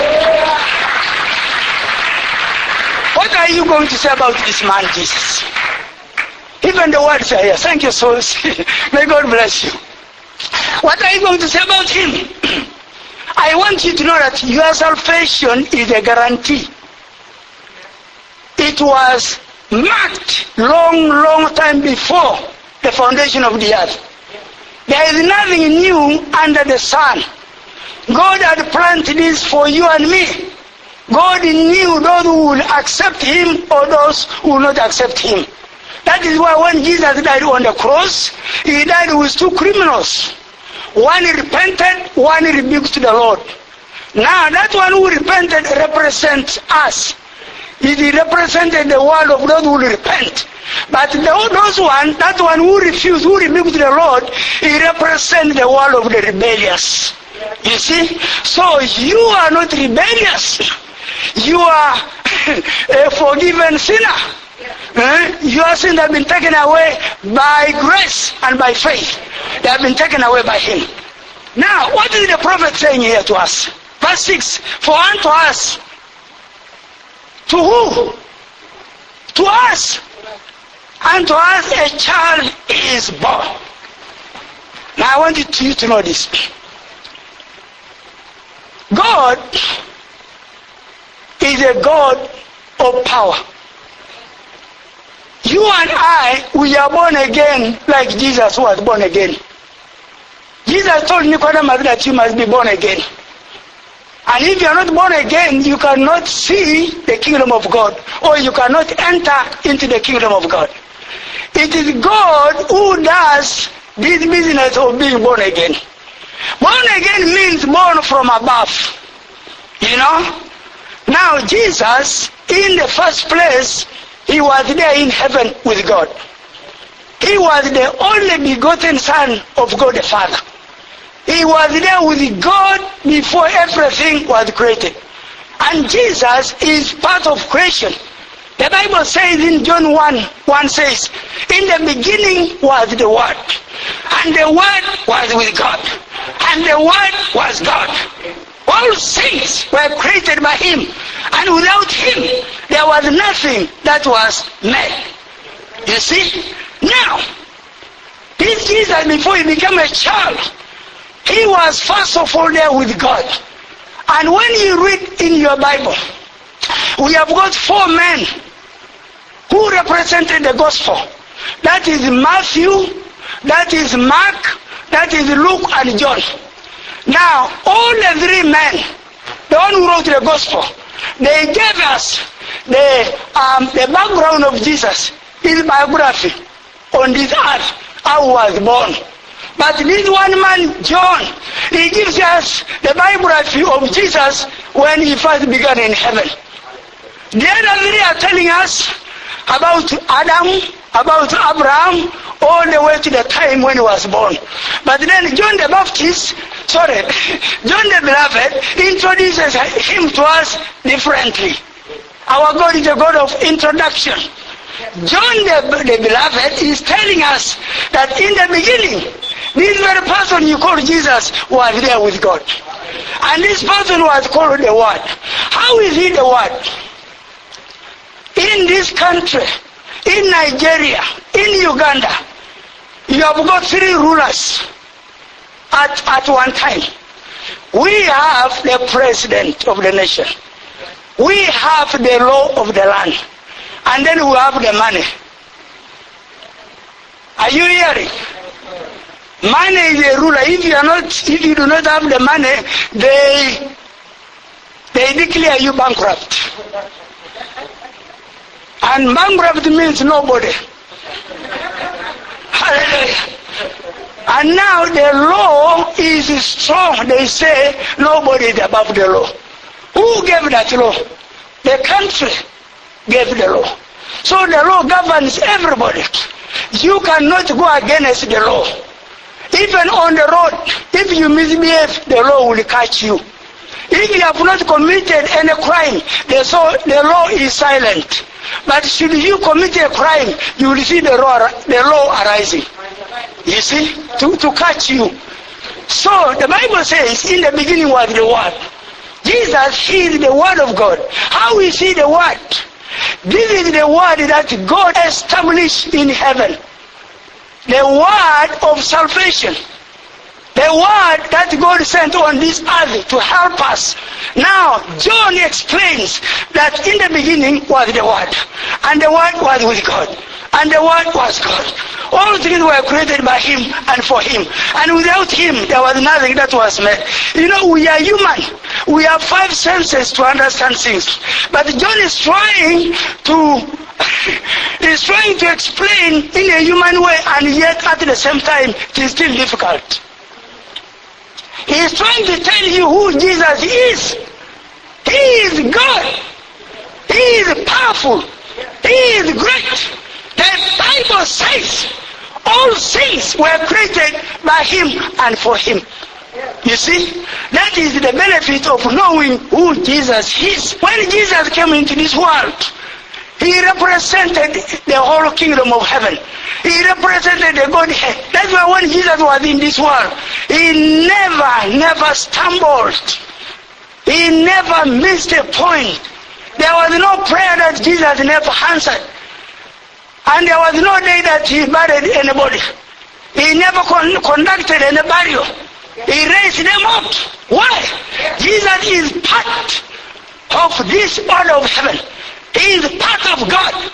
What are you going to say about this man, Jesus? Even the words are here. Thank you, souls. May God bless you. What are you going to say about him? I want you to know that your salvation is a guarantee. It was marked long, long time before the foundation of the earth. There is nothing new under the sun. God had planned this for you and me. God knew those who will accept him or those who will not accept him. That is why when Jesus died on the cross, he died with two criminals. One repented, one rebuked the Lord. Now that one who repented represents us. He represented the world of those who repent. But the, those one, that one who refused, who rebuked the Lord, he represents the world of the rebellious. You see? So you are not rebellious. You are a forgiven sinner. Eh? Your sins have been taken away by grace and by faith. They have been taken away by him. Now, what is the prophet saying here to us? Verse six, for unto us, to who? To us. Unto us a child is born. Now I want you to, you to know this. God is a God of power. You and I, we are born again like Jesus was born again. Jesus told Nicodemus that you must be born again. And if you are not born again, you cannot see the kingdom of God, or you cannot enter into the kingdom of God. It is God who does this business of being born again. Born again means born from above. You know? Now Jesus, in the first place, he was there in heaven with God. He was the only begotten Son of God the Father. He was there with God before everything was created. And Jesus is part of creation. The Bible says in John one, one says, in the beginning was the Word, and the Word was with God, and the Word was God. All things were created by Him, and without Him there was nothing that was made. You see? Now, this Jesus, before he became a child, he was first of all there with God. And when you read in your Bible, we have got four men who represented the gospel. That is Matthew, that is Mark, that is Luke and John. Now, all the three men, the one who wrote the gospel, they gave us the, um, the background of Jesus, his biography on this earth, how he was born. But this one man, John, he gives us the biography of Jesus when he first began in heaven. The other three are telling us about Adam, about Abraham, all the way to the time when he was born. But then John the Baptist, sorry, John the Beloved introduces him to us differently. Our God is a God of introduction. John the, the Beloved is telling us that in the beginning, this very person you call Jesus was there with God. And this person was called the Word. How is he the Word? In this country, in Nigeria, in Uganda, you have got three rulers at, at one time. We have the president of the nation. We have the law of the land. And then we have the money. Are you hearing? Money is a ruler. If you are not, if you do not have the money, they they declare you bankrupt. And bankrupt means nobody. Hallelujah. And now the law is strong. They say nobody is above the law. Who gave that law? The country gave the law. So the law governs everybody. You cannot go against the law. Even on the road, if you misbehave, the law will catch you. If you have not committed any crime, the, so, the law is silent. But should you commit a crime, you will see the law, the law arising. You see, to, to catch you. So the Bible says, in the beginning was the Word. Jesus, he is the Word of God. How is he the Word? This is the Word that God established in heaven. The Word of salvation. The Word that God sent on this earth to help us. Now, John explains that in the beginning was the Word. And the Word was with God. And the Word was God. All things were created by Him and for Him. And without Him, there was nothing that was made. You know, we are human. We have five senses to understand things. But John is trying to is trying to explain in a human way, and yet at the same time, it is still difficult. He is trying to tell you who Jesus is. He is God. He is powerful. He is great. The Bible says all things were created by Him and for Him. You see, that is the benefit of knowing who Jesus is. When Jesus came into this world, He represented the whole kingdom of heaven. He represented the Godhead. That's why when Jesus was in this world, He never, never stumbled. He never missed a point. There was no prayer that Jesus never answered. And there was no day that He buried anybody. He never con- conducted any burial. He raised them up. Why? Jesus is part of this order of heaven. He is part of God.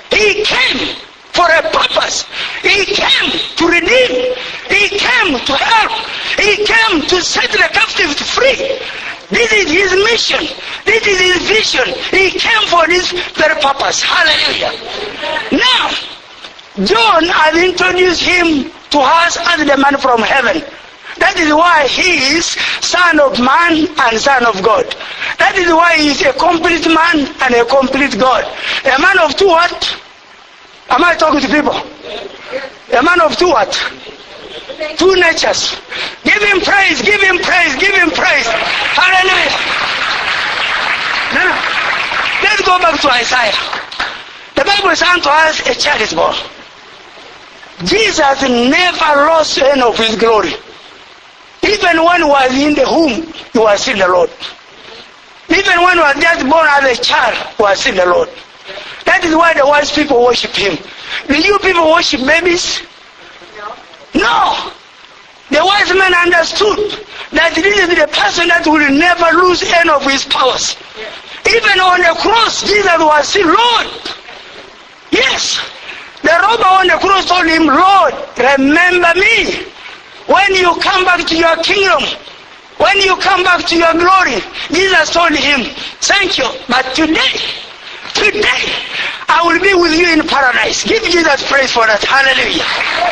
He came for a purpose. He came to redeem. He came to help. He came to set the captives free. This is his mission. This is his vision. He came for this very purpose. Hallelujah. Now, John has introduced him to us as the man from heaven. That is why he is Son of Man and Son of God. That is why he is a complete man and a complete God. A man of two what? Am I talking to people? A man of two what? Two natures. Give him praise, give him praise, give him praise. Hallelujah. Now, let's go back to Isaiah. The Bible says unto us, a child is born. Jesus never lost any of his glory. Even when he was in the womb, he was still the Lord. Even when he was just born as a child, he was still the Lord. That is why the wise people worship him. Do you people worship babies? No. The wise men understood that this is the person that will never lose any of his powers. Even on the cross, Jesus was still Lord. Yes. The robber on the cross told him, Lord, remember me. When you come back to your kingdom, when you come back to your glory, Jesus told him, thank you, but today, today, I will be with you in paradise. Give Jesus praise for that. Hallelujah.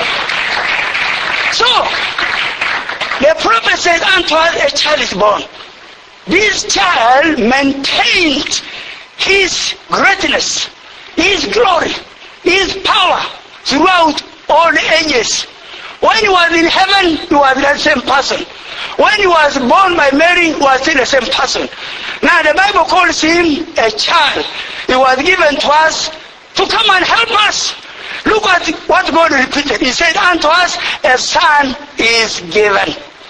So, the prophet says unto us, a child is born. This child maintained his greatness, his glory, his power throughout all the ages. When he was in heaven, he was the same person. When he was born by Mary, he was still the same person. Now the Bible calls him a child. He was given to us to come and help us. Look at what God repeated. He said unto us, a son is given.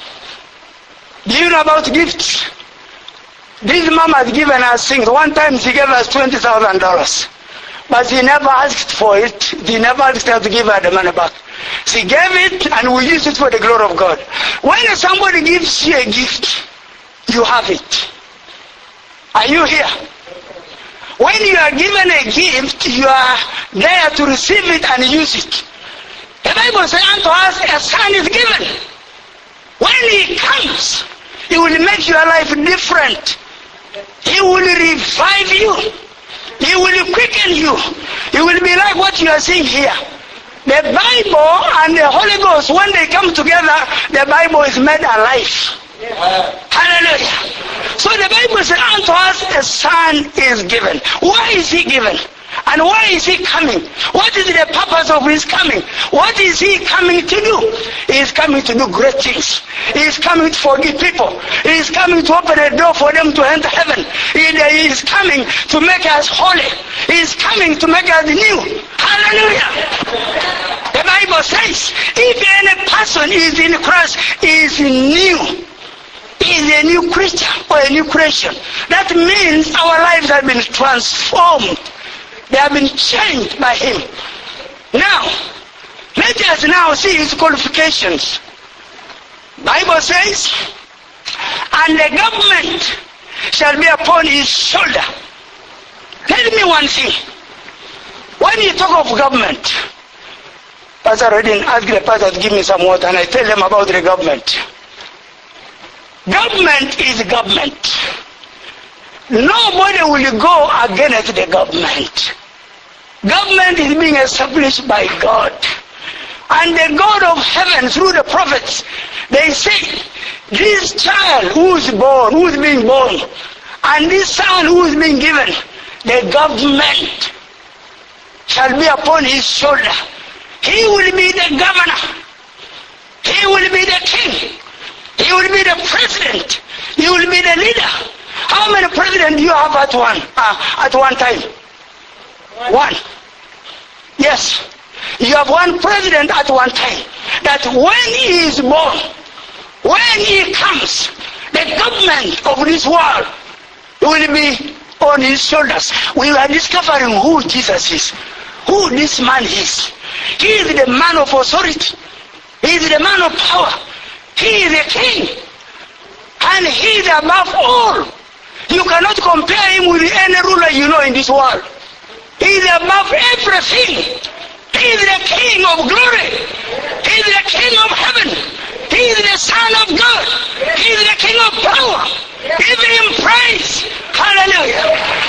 Do you know about gifts? This mom has given us things. One time she gave us twenty thousand dollars. But she never asked for it. She never asked her to give her the money back. She gave it and we use it for the glory of God. When somebody gives you a gift, you have it. Are you here? When you are given a gift, you are there to receive it and use it. The Bible says unto us, a son is given. When he comes, he will make your life different. He will revive you. He will quicken you. He will be like what you are seeing here. The Bible and the Holy Ghost, when they come together, the Bible is made alive. Yeah. Hallelujah. So the Bible says unto us, a son is given. Why is he given? And why is he coming? What is the purpose of his coming? What is he coming to do? He is coming to do great things. He is coming to forgive people. He is coming to open a door for them to enter heaven. He is coming to make us holy. He is coming to make us new. Hallelujah. The Bible says, if any person is in Christ, he is new. He is a new creature or a new creation. That means our lives have been transformed. They have been changed by him. Now, let us now see his qualifications. Bible says, and the government shall be upon his shoulder. Tell me one thing. When you talk of government, Pastor Redin asked the pastor to give me some water and I tell them about the government. Government is government. Nobody will go against the government. Government is being established by God. And the God of heaven, through the prophets, they say, this child who is born, who is being born, and this son who is being given, the government shall be upon his shoulder. He will be the governor. He will be the king. He will be the president. He will be the leader. How many presidents do you have at one uh, at one time? One. one. Yes. You have one president at one time. That when he is born, when he comes, the government of this world will be on his shoulders. We are discovering who Jesus is, who this man is. He is the man of authority. He is the man of power. He is the king. And he is above all. You cannot compare him with any ruler you know in this world. He is above everything. He is the King of glory. He is the King of heaven. He is the Son of God. He is the King of power. Give him praise. Hallelujah.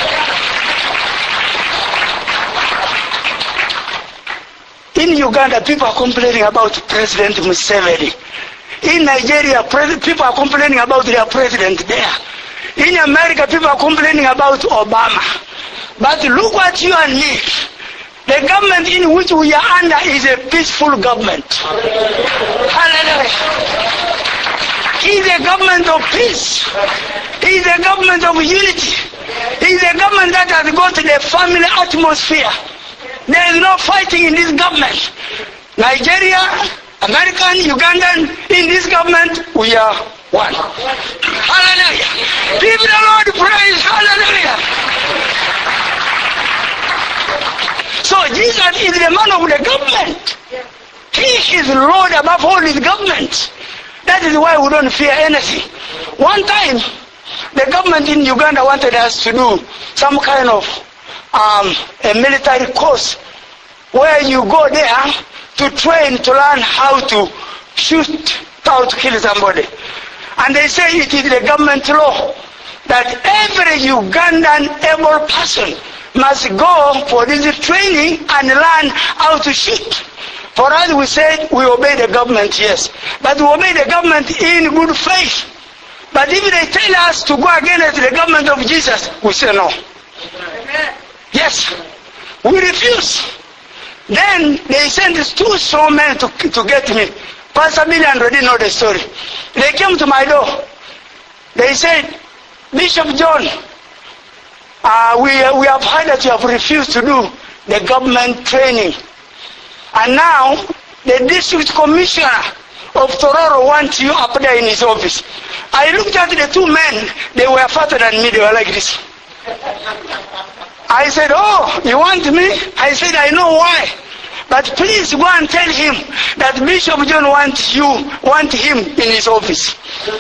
In Uganda, people are complaining about President Museveni. In Nigeria, people are complaining about their president there. In America, people are complaining about Obama. But look at you and me. The government in which we are under is a peaceful government. Hallelujah. He is a government of peace. He is a government of unity. He is a government that has got the family atmosphere. There is no fighting in this government. Nigeria, American, Ugandan, in this government, we are one. Hallelujah. Give the Lord praise. Hallelujah. So Jesus is the man of the government. He is Lord above all his government. That is why we don't fear anything. One time, the government in Uganda wanted us to do some kind of um, a military course where you go there to train to learn how to shoot, how to kill somebody. And they say it is the government law that every Ugandan able person must go for this training and learn how to shoot. For us, we said we obey the government, yes. But we obey the government in good faith. But if they tell us to go against the government of Jesus, we say no. Yes, we refuse. Then they sent two strong men to, to get me. Pastor Billy already know the story. They came to my door. They said, Bishop John, uh, we, uh, we have heard that you have refused to do the government training. And now, the district commissioner of Tororo wants you up there in his office. I looked at the two men, they were fatter than me, they were like this. I said, oh, you want me? I said, I know why. But please go and tell him that Bishop John wants you, want him in his office.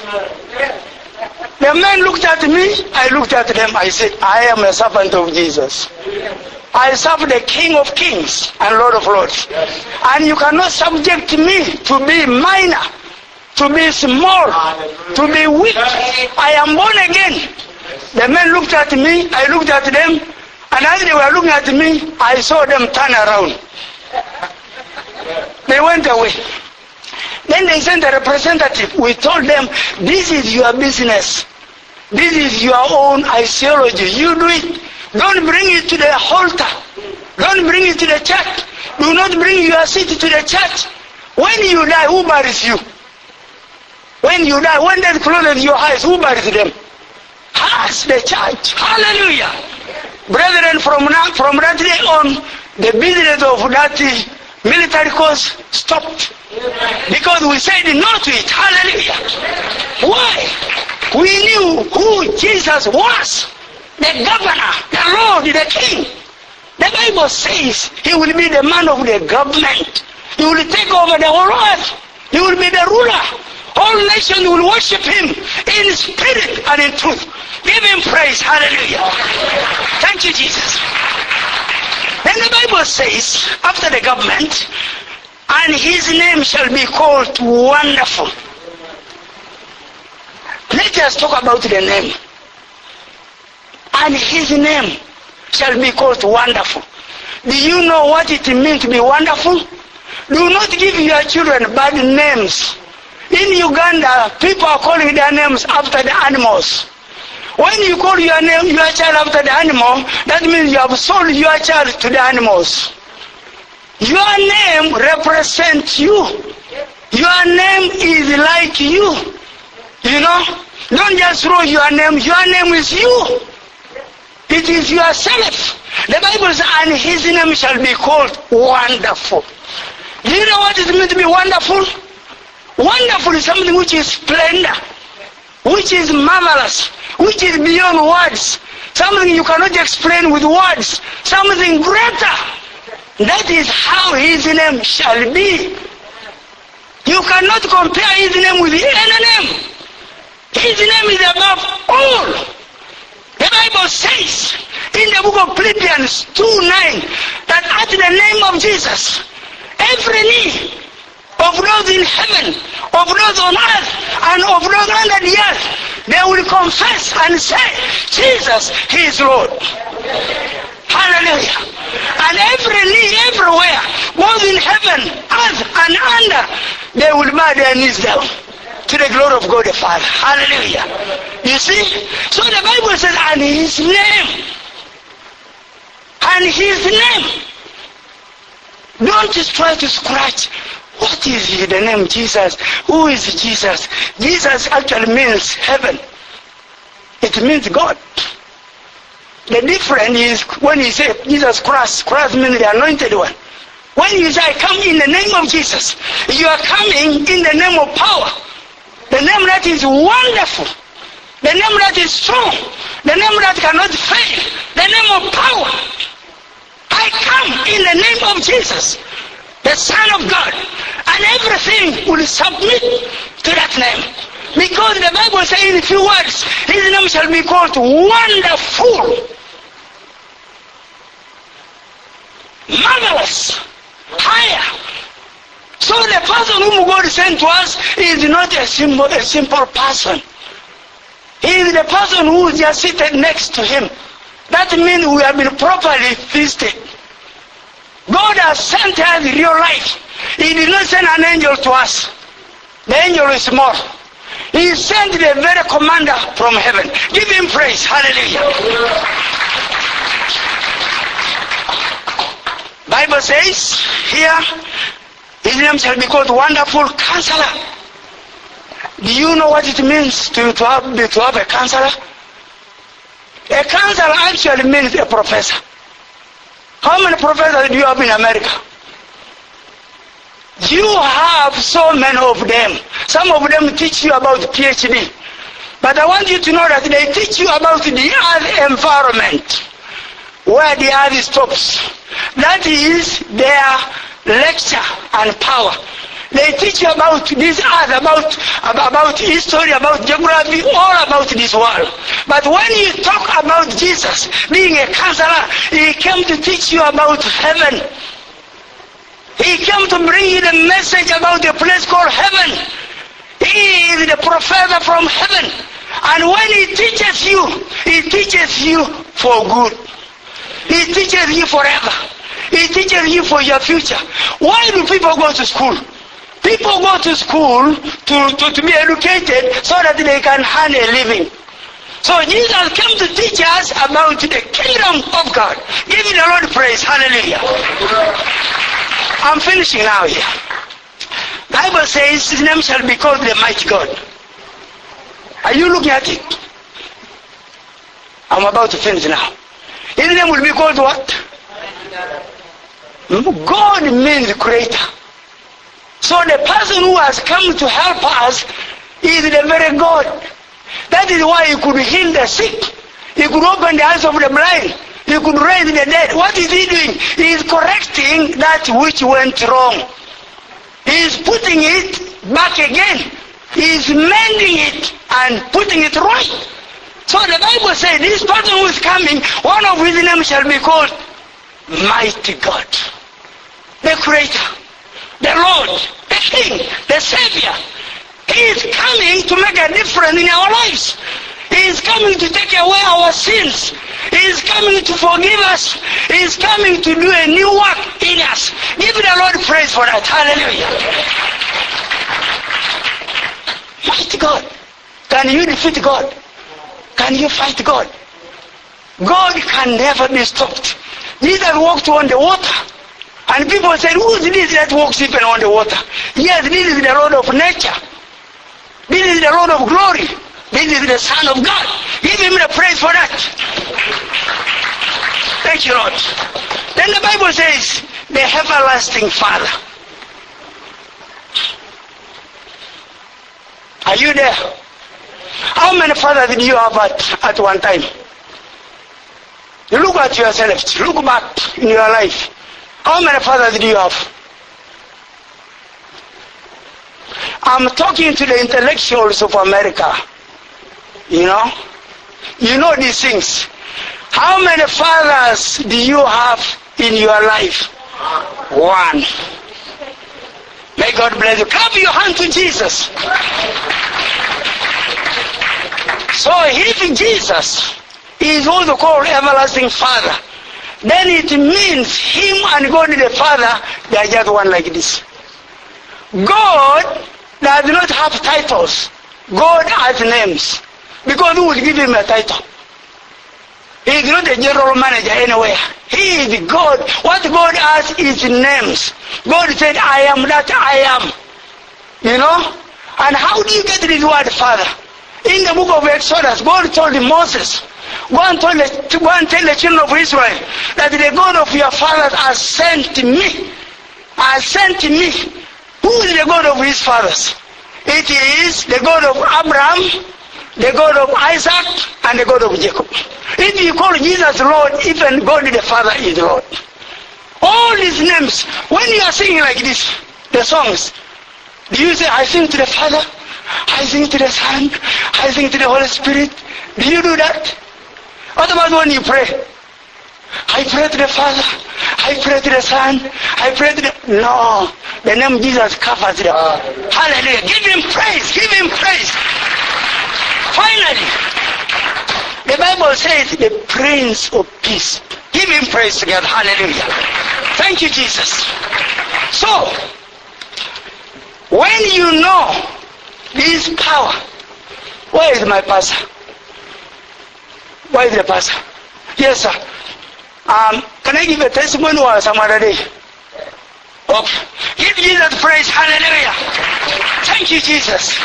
The men looked at me, I looked at them, I said, I am a servant of Jesus. I serve the King of Kings and Lord of Lords. And you cannot subject me to be minor, to be small, to be weak. I am born again. The men looked at me, I looked at them, and as they were looking at me, I saw them turn around. They went away. Then they sent a representative. We told them, this is your business. This is your own ideology. You do it. Don't bring it to the altar. Don't bring it to the church. Do not bring your seat to the church. When you die, who buries you? When you die, when they close your eyes, who buries them? Us, the church. Hallelujah. Brethren, from now, from that day on, the business of that military course stopped. Because we said no to it. Hallelujah. Why? We knew who Jesus was. The governor, the Lord, the King. The Bible says he will be the man of the government. He will take over the whole earth. He will be the ruler. All nations will worship him in spirit and in truth. Give him praise. Hallelujah. Thank you, Jesus. Then the Bible says, after the government, and his name shall be called Wonderful. Let us talk about the name. And his name shall be called Wonderful. Do you know what it means to be wonderful? Do not give your children bad names. In Uganda, people are calling their names after the animals. When you call your name, your child after the animal, that means you have sold your child to the animals. Your name represents you. Your name is like you. You know? Don't just throw your name. Your name is you. It is yourself. The Bible says, and his name shall be called Wonderful. Do you know what it means to be wonderful? Wonderful is something which is splendor, which is marvelous, which is beyond words. Something you cannot explain with words. Something greater. That is how his name shall be. You cannot compare his name with any name. His name is above all. The Bible says in the book of Philippians two nine that at the name of Jesus, every knee of those in heaven, of those on earth, and of those under the earth, they will confess and say, Jesus, He is Lord. Hallelujah. And every knee everywhere, both in heaven, earth, and under, they will bow their knees down to the glory of God the Father. Hallelujah. You see? So the Bible says, and His name. And His name. Don't just try to scratch. What is the name Jesus? Who is Jesus? Jesus actually means heaven. It means God. The difference is when you say Jesus Christ, Christ means the anointed one. When you say come in the name of Jesus, you are coming in the name of power. The name that is wonderful. The name that is strong. The name that cannot fail. The name of power. I come in the name of Jesus, the Son of God, and everything will submit to that name. Because the Bible says in a few words, His name shall be called Wonderful, Marvelous, Higher. So the person whom God sent to us is not a simple, a simple person. He is the person who is just seated next to Him. That means we have been properly feasted. God has sent us real life. He did not send an angel to us. The angel is small. He sent the very commander from heaven. Give Him praise. Hallelujah. Bible says here, His name shall be called Wonderful Counselor. Do you know what it means to, to, have, to have a counselor? A counselor actually means a professor. How many professors do you have in America? You have so many of them. Some of them teach you about P H D. But I want you to know that they teach you about the earth environment, where the earth stops. That is their lecture and power. They teach you about this earth, about, about history, about geography, all about this world. But when you talk about Jesus being a counselor, He came to teach you about heaven. He came to bring you the message about a place called heaven. He is the professor from heaven. And when He teaches you, He teaches you for good. He teaches you forever. He teaches you for your future. Why do people go to school? People go to school to, to, to be educated so that they can earn a living. So Jesus came to teach us about the kingdom of God. Give the Lord praise. Hallelujah. I'm finishing now here. Bible says His name shall be called the mighty God. Are you looking at it? I'm about to finish now. His name will be called what? God means creator. So the person who has come to help us is the very God. That is why He could heal the sick. He could open the eyes of the blind. He could raise the dead. What is He doing? He is correcting that which went wrong. He is putting it back again. He is mending it and putting it right. So the Bible says this person who is coming, one of His names shall be called Mighty God. The Creator, the Lord, the King, the Savior. He is coming to make a difference in our lives. He is coming to take away our sins. He is coming to forgive us. He is coming to do a new work in us. Give the Lord praise for that. Hallelujah. Mighty God. Can you defeat God? Can you fight God? God can never be stopped. Jesus walked on the water. And people said, who is this that walks even on the water? Yes, this is the Lord of nature. This is the Lord of glory. This is the Son of God. Give Him the praise for that. Thank you, Lord. Then the Bible says, the everlasting Father. Are you there? How many fathers did you have at, at one time? You look at yourself. Look back in your life. How many fathers do you have? I'm talking to the intellectuals of America. You know, You know these things. How many fathers do you have in your life? One. May God bless you. Clap your hand to Jesus. So if Jesus is also called everlasting Father, then it means him and God the Father, they are just one like this. God does not have titles. God has names. Because who will give him a title? He is not a general manager anywhere. He is God. What God has is names. God said, I am that I am. You know? And how do you get this word, Father? In the book of Exodus, God told Moses, go and, tell the, go and tell the children of Israel that the God of your fathers has sent me. Has sent me. Who is the God of his fathers? It is the God of Abraham, the God of Isaac, and the God of Jacob. If you call Jesus Lord, even God the Father is Lord. All these names, when you are singing like this, the songs, do you say, I sing to the Father, I sing to the Son, I sing to the Holy Spirit? Do you do that? What about when you pray? I pray to the Father, I pray to the Son, I pray to the... No, the name Jesus covers them. Hallelujah. Give him praise, give him praise. Finally, the Bible says the Prince of Peace. Give him praise together. Hallelujah. Thank you, Jesus. So, when you know this power, where is my pastor? Where is the pastor? Yes, sir. Um, can I give a testimony or some other day? Okay. Give Jesus praise. Hallelujah. Thank you, Jesus.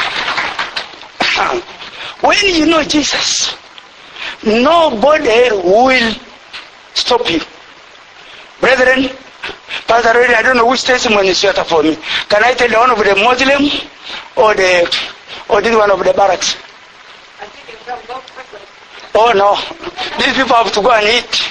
When you know Jesus, nobody will stop you. Brethren, Pastor Reddy, I don't know which testimony is better for me. Can I tell the one of the Muslim or the or this one of the barracks? Oh no, these people have to go and eat.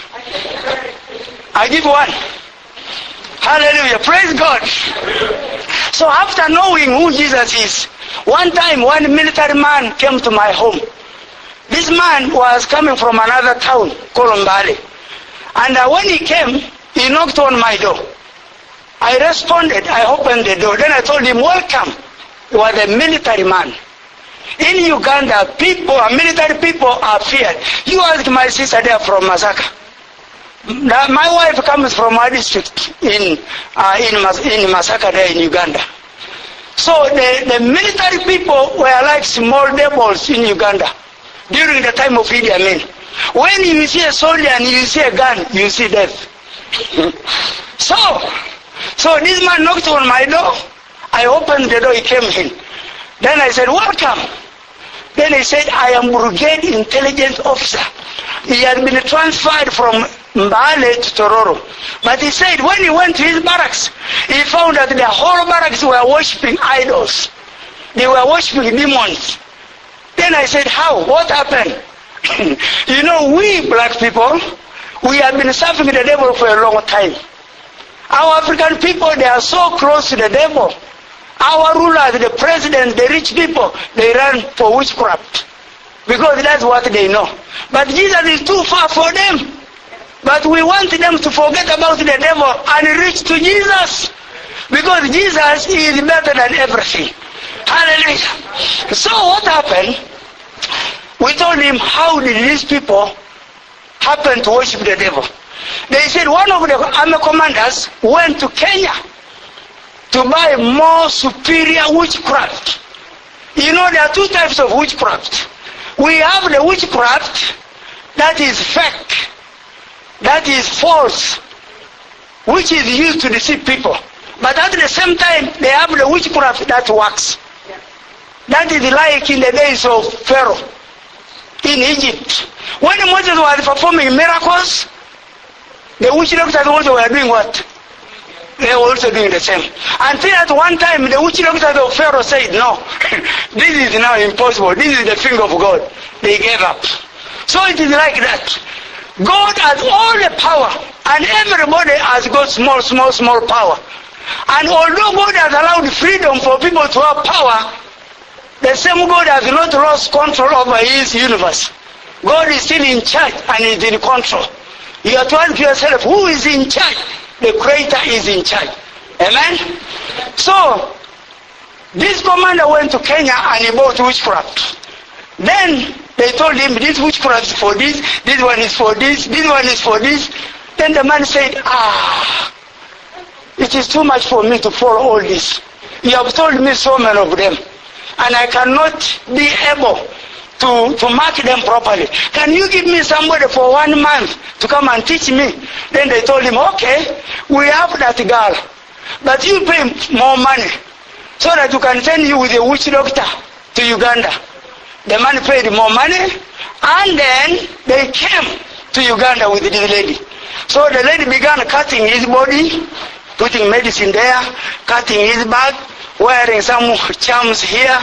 I give one. Hallelujah, praise God. So after knowing who Jesus is, one time one military man came to my home. This man was coming from another town called Mbale. And uh, when he came, he knocked on my door. I responded, I opened the door. Then I told him, welcome. He was a military man. In Uganda, people, military people are feared. You ask my sister there from Masaka. My wife comes from our district in uh, in, Mas- in Masaka there in Uganda. So the, the military people were like small devils in Uganda during the time of Idi Amin. When you see a soldier and you see a gun, you see death. so, so this man knocked on my door. I opened the door, he came in. Then I said, welcome. Then he said, I am Brigade Intelligence Officer. He had been transferred from Mbale to Tororo. But he said when he went to his barracks, he found that the whole barracks were worshipping idols. They were worshipping demons. Then I said, how? What happened? You know, we black people, we have been serving the devil for a long time. Our African people, they are so close to the devil. Our rulers, the presidents, the rich people, they run for witchcraft. Because that's what they know. But Jesus is too far for them. But we want them to forget about the devil and reach to Jesus. Because Jesus is better than everything. Hallelujah. So what happened? We told him, how did these people happen to worship the devil? They said one of the army commanders went to Kenya to buy more superior witchcraft. You know, there are two types of witchcraft. We have the witchcraft that is fake, that is false, which is used to deceive people. But at the same time, they have the witchcraft that works. That is like in the days of Pharaoh in Egypt. When Moses was performing miracles, the witch doctors also were doing what? They were also doing the same. Until at one time, the witch doctors of Pharaoh said, no, this is now impossible. This is the finger of God. They gave up. So it is like that. God has all the power, and everybody has got small, small, small power. And although God has allowed freedom for people to have power, the same God has not lost control over his universe. God is still in charge and is in control. You have to ask yourself, who is in charge? The Creator is in charge. Amen? So, this commander went to Kenya and he bought witchcraft. Then they told him, this witchcraft is for this, this one is for this, this one is for this. Then the man said, ah, it is too much for me to follow all this. You have told me so many of them, and I cannot be able to, to mark them properly. Can you give me somebody for one month to come and teach me? Then they told him, okay, we have that girl, but you pay more money so that you can send you with a witch doctor to Uganda. The man paid more money, and then they came to Uganda with this lady. So the lady began cutting his body, putting medicine there, cutting his back, wearing some charms here,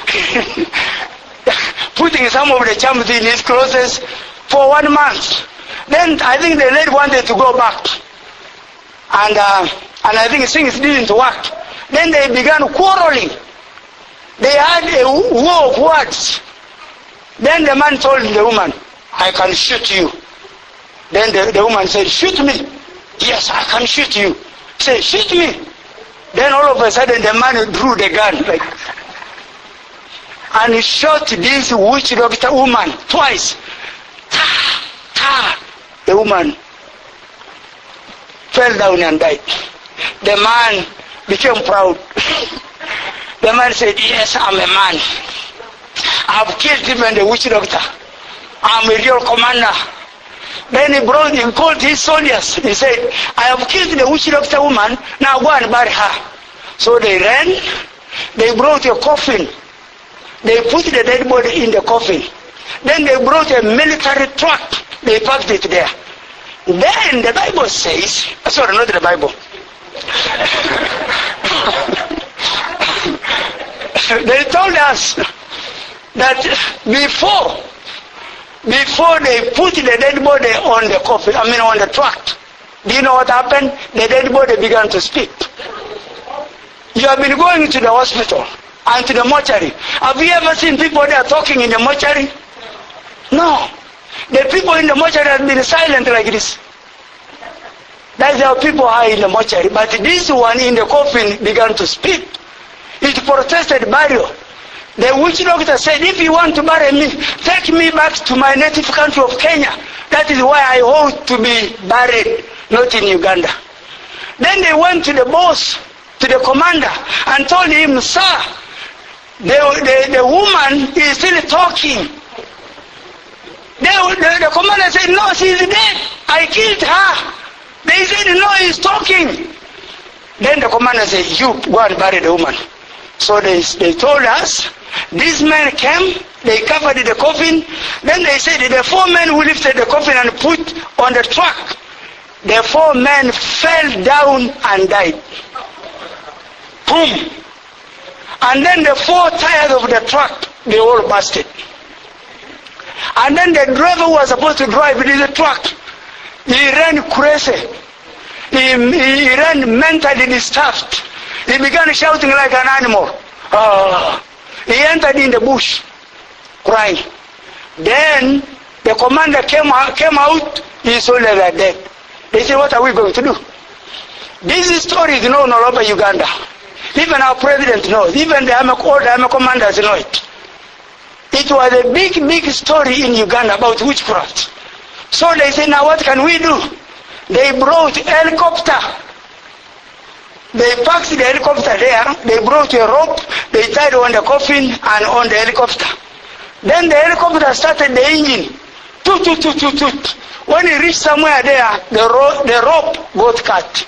putting some of the charms in his clothes for one month. Then I think the lady wanted to go back, and uh, and I think things didn't work. Then they began quarreling. They had a war of words. Then the man told the woman, I can shoot you. Then the, the woman said, shoot me. Yes, I can shoot you. Say, shoot me. Then all of a sudden the man drew the gun like, and he shot this witch doctor woman twice. Ta, ta. The woman fell down and died. The man became proud. The man said, yes, I'm a man. I've killed even the witch doctor. I'm a real commander. Then he brought, he called his soldiers. He said, I have killed the witch doctor woman. Now go and bury her. So they ran. They brought a coffin. They put the dead body in the coffin. Then they brought a military truck. They packed it there. Then the Bible says, sorry, not the Bible. They told us that before, before they put the dead body on the coffin, I mean on the truck, do you know what happened? The dead body began to speak. You have been going to the hospital and to the mortuary. Have you ever seen people there talking in the mortuary? No. The people in the mortuary have been silent like this. That's how people are in the mortuary. But this one in the coffin began to speak. It protested burial. The witch doctor said, if you want to bury me, take me back to my native country of Kenya. That is why I ought to be buried, not in Uganda. Then they went to the boss, to the commander, and told him, sir, the, the, the woman is still talking. The, the, the commander said, no, she is dead. I killed her. They said, no, he's talking. Then the commander said, you go and bury the woman. So they, they told us, these men came, they covered the coffin. Then they said, the four men who lifted the coffin and put on the truck, the four men fell down and died. Boom. And then the four tires of the truck, they all busted. And then the driver who was supposed to drive the truck, he ran crazy. He, he, he ran mentally disturbed. He began shouting like an animal. Uh, he entered in the bush, crying. Then the commander came out, came out, his soldiers are dead. They said, what are we going to do? This story is known all over Uganda. Even our president knows. Even the army, all the army commanders know it. It was a big, big story in Uganda about witchcraft. So they said, now what can we do? They brought a helicopter. They packed the helicopter there. They brought a rope. They tied on the coffin and on the helicopter. Then the helicopter started the engine. Toot, toot, toot, toot, toot. When it reached somewhere there, the, ro- the rope got cut.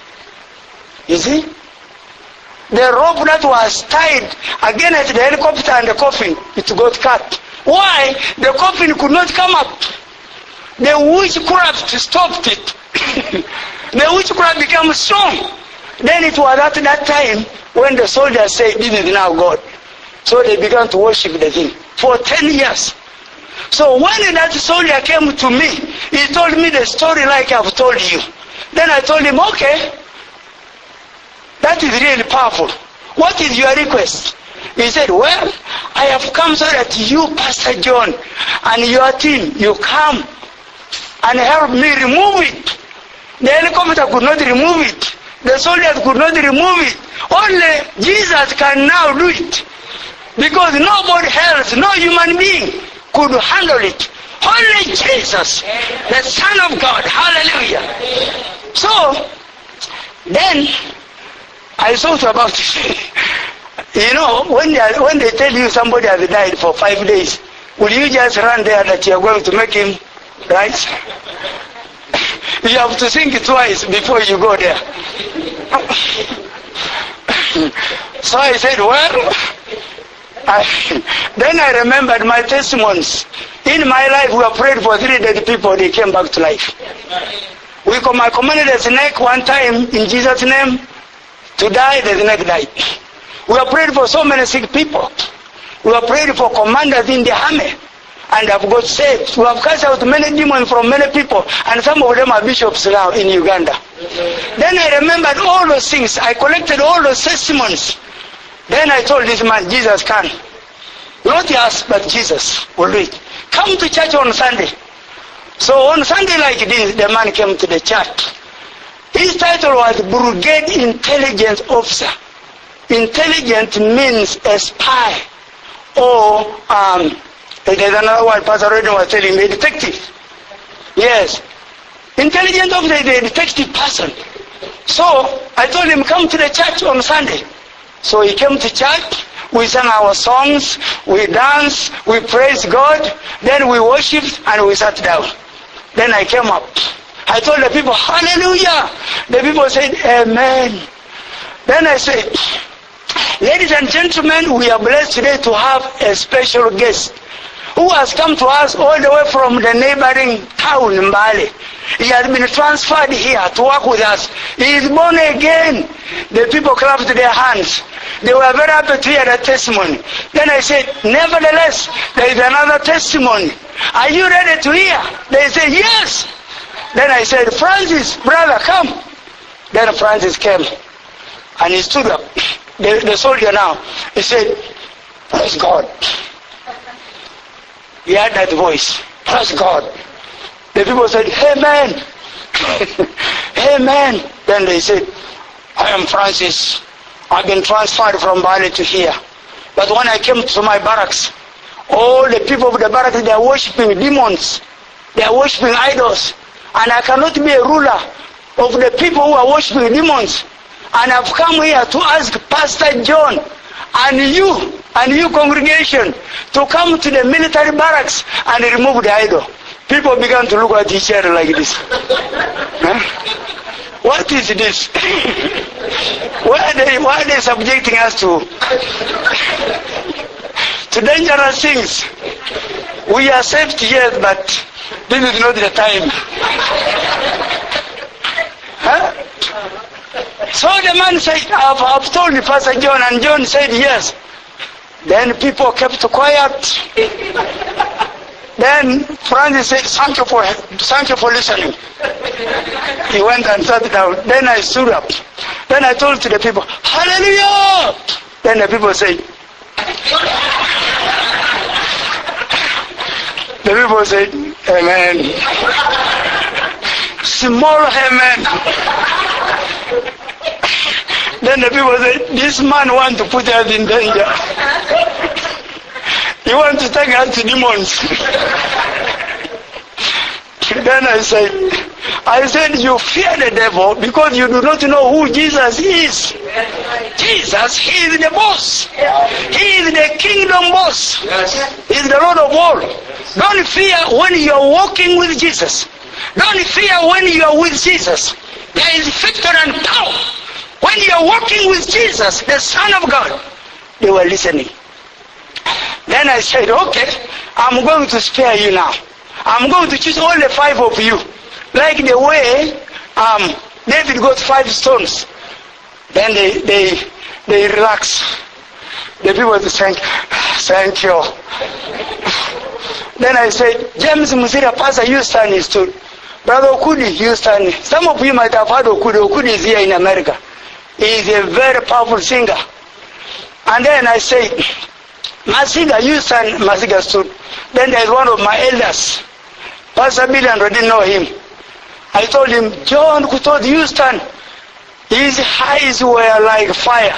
You see? The rope that was tied against the helicopter and the coffin, it got cut. Why? The coffin could not come up. The witchcraft stopped it. The witchcraft became strong. Then it was at that time when the soldiers said, this is now God. So they began to worship the thing for ten years. So when that soldier came to me, he told me the story like I've told you. Then I told him, okay, that is really powerful. What is your request? He said, well, I have come so that you, Pastor John, and your team, you come and help me remove it. The helicopter could not remove it. The soldiers could not remove it. Only Jesus can now do it. Because nobody else, no human being could handle it. Only Jesus, the Son of God. Hallelujah. So, then, I thought about it. You know, when they, when they tell you somebody has died for five days, will you just run there that you are going to make him rise? You have to think twice before you go there. So I said, well, I, then I remembered my testimonies. In my life, we have prayed for three dead people, they came back to life. We com- I commanded the snake one time in Jesus' name to die, the snake died. We have prayed for so many sick people. We have prayed for commanders in the army and have got saved. We have cast out many demons from many people, and some of them are bishops now in Uganda. Then I remembered all those things. I collected all those testimonies. Then I told this man, Jesus can. Not us, but Jesus will do it. Come to church on Sunday. So on Sunday like this, the man came to the church. His title was Brigade Intelligence Officer. Intelligent means a spy, or um, there's another word Pastor Redden was telling me, a detective. Yes. Intelligent officer is a detective person. So I told him, come to the church on Sunday. So he came to church. We sang our songs, we danced, we praised God, then we worshipped and we sat down. Then I came up. I told the people, hallelujah. The people said, amen. Then I said, ladies and gentlemen, we are blessed today to have a special guest who has come to us all the way from the neighboring town, Mbale. He has been transferred here to work with us. He is born again. The people clapped their hands. They were very happy to hear the testimony. Then I said, nevertheless, there is another testimony. Are you ready to hear? They said, yes. Then I said, Francis, brother, come. Then Francis came and he stood up. The, the soldier now, he said, praise God. He had that voice, praise God. The people said, amen. Amen. Then they said, I am Francis. I've been transferred from Bali to here. But when I came to my barracks, all the people of the barracks, they are worshipping demons. They are worshipping idols. And I cannot be a ruler of the people who are worshipping demons. And I've come here to ask Pastor John and you and you congregation to come to the military barracks and remove the idol. People began to look at each other like this. Huh? What is this? Why are they, why are they subjecting us to, to dangerous things? We are saved, yes, but this is not the time. Huh? So the man said, I've, I've told you, Pastor John, and John said yes. Then people kept quiet. Then Francis said, thank you for, thank you for listening. He went and sat down. Then I stood up. Then I told to the people, hallelujah! Then the people said, the people said, amen. Small amen. Then the people said, this man wants to put us in danger. He wants to take us to demons. Then I said, I said, you fear the devil because you do not know who Jesus is. Jesus, he is the boss. He is the kingdom boss. He is the Lord of all. Don't fear when you are walking with Jesus. Don't fear when you are with Jesus. There is victory and power. When you are walking with Jesus, the Son of God, they were listening. Then I said, okay, I'm going to spare you now. I'm going to choose only five of you. Like the way um, David got five stones. Then they they they relax. The people will thank, thank you. Then I said, James Musira, Pastor, you stand, he stood. Brother Okudi, you stand. Some of you might have heard Okudi. Okudi is here in America. He is a very powerful singer. And then I said, Masiga, you son, Masiga stood. Then there's one of my elders. Pastor Billion didn't know him. I told him, John Kutot Houston, his eyes were like fire.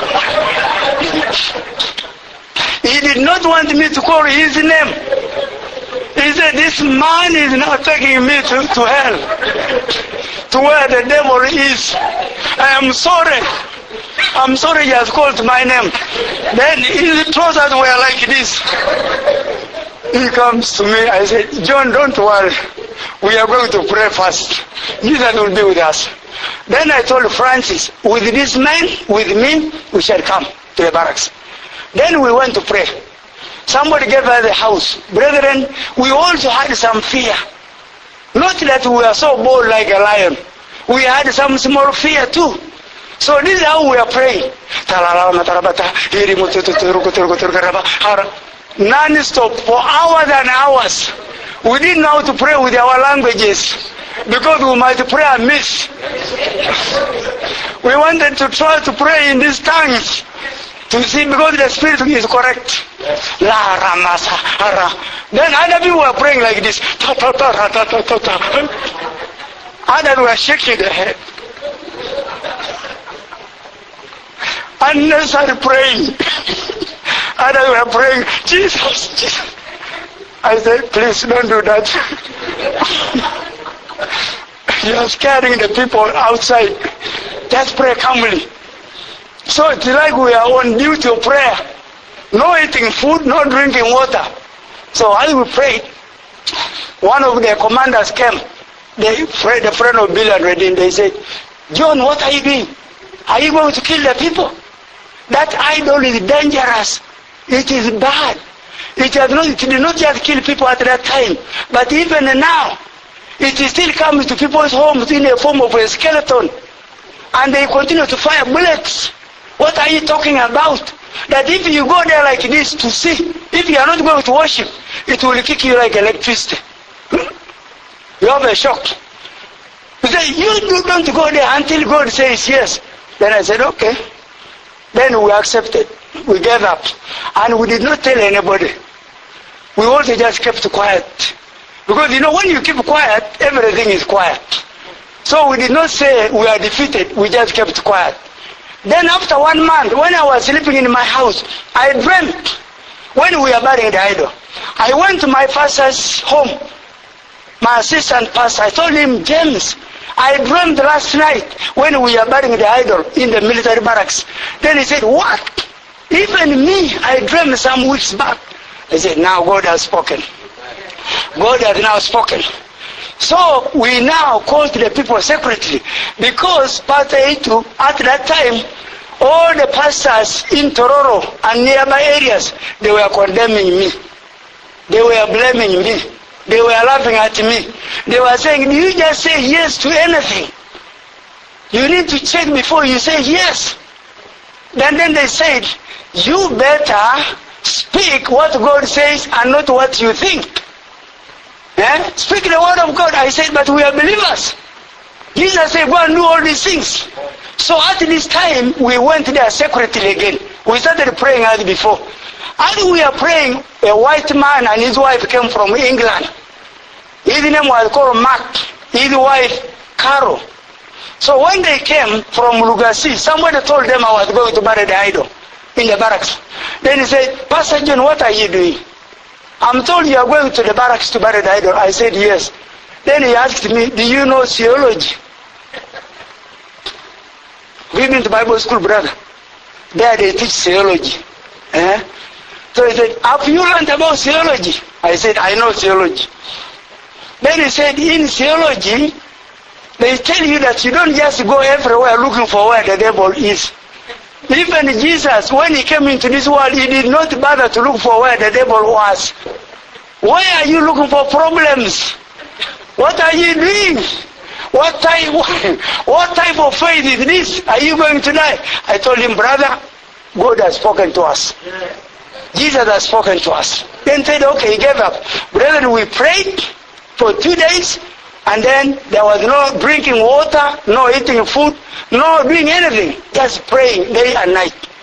He did not want me to call his name. He said, this man is now taking me to, to hell, to where the devil is. I am sorry. I'm sorry he has called my name. Then his trousers were like this. He comes to me, I said, John, don't worry. We are going to pray first. Jesus will be with us. Then I told Francis, with this man, with me, we shall come to the barracks. Then we went to pray. Somebody gave us the house. Brethren, we also had some fear. Not that we were so bold like a lion. We had some small fear too. So this is how we are praying. Non-stop for hours and hours. We didn't know how to pray with our languages because we might pray amiss. We wanted to try to pray in these tongues to see because the spirit is correct. La ramasa ara. Then other people were praying like this. Ta ta ta ta ta ta ta. Others were shaking their head. Unnecessary praying. Others were praying, Jesus, Jesus. I said, please don't do that. You're scaring the people outside. Just pray calmly. So it's like we are on duty of prayer. No eating food, no drinking water. So as we prayed, one of the commanders came. They, the friend of Bill and Redin, they said, John, what are you doing? Are you going to kill the people? That idol is dangerous. It is bad. It, has not, it did not just kill people at that time, but even now, it is still coming to people's homes in the form of a skeleton, and they continue to fire bullets. What are you talking about? That if you go there like this to see, if you are not going to worship, it will kick you like electricity. You have a shock. You say, you don't go there until God says yes. Then I said, okay. Then we accepted. We gave up. And we did not tell anybody. We also just kept quiet. Because you know, when you keep quiet, everything is quiet. So we did not say we are defeated. We just kept quiet. Then after one month, when I was sleeping in my house, I dreamt when we were burying the idol. I went to my pastor's home, my assistant pastor. I told him, James, I dreamed last night when we were burying the idol in the military barracks. Then he said, what? Even me, I dreamed some weeks back. I said, now God has spoken. God has now spoken. So we now called the people secretly because Pastor Itu, at that time, all the pastors in Tororo and nearby areas, they were condemning me. They were blaming me. They were laughing at me. They were saying, do you just say yes to anything? You need to check before you say yes. Then, then they said, you better speak what God says and not what you think. Eh? Speak the word of God. I said, but we are believers. Jesus said, go and do all these things. So at this time, we went there secretly again. We started praying as before. As we are praying, a white man and his wife came from England. His name was called Mark. His wife, Carol. So when they came from Lugasi, somebody told them I was going to bury the idol in the barracks. Then he said, Pastor John, what are you doing? I'm told you are going to the barracks to bury the idol. I said, yes. Then he asked me, do you know theology? We've been to Bible school, brother. There they teach theology. Eh? So he said, have you learned about theology? I said, I know theology. Then he said, in theology, they tell you that you don't just go everywhere looking for where the devil is. Even Jesus, when he came into this world, he did not bother to look for where the devil was. Why are you looking for problems? What are you doing? What type, what type of faith is this? Are you going to die? I told him, brother, God has spoken to us. Jesus has spoken to us. Then said, okay, he gave up. Brethren, we prayed for two days, and then there was no drinking water, no eating food, no doing anything, just praying day and night.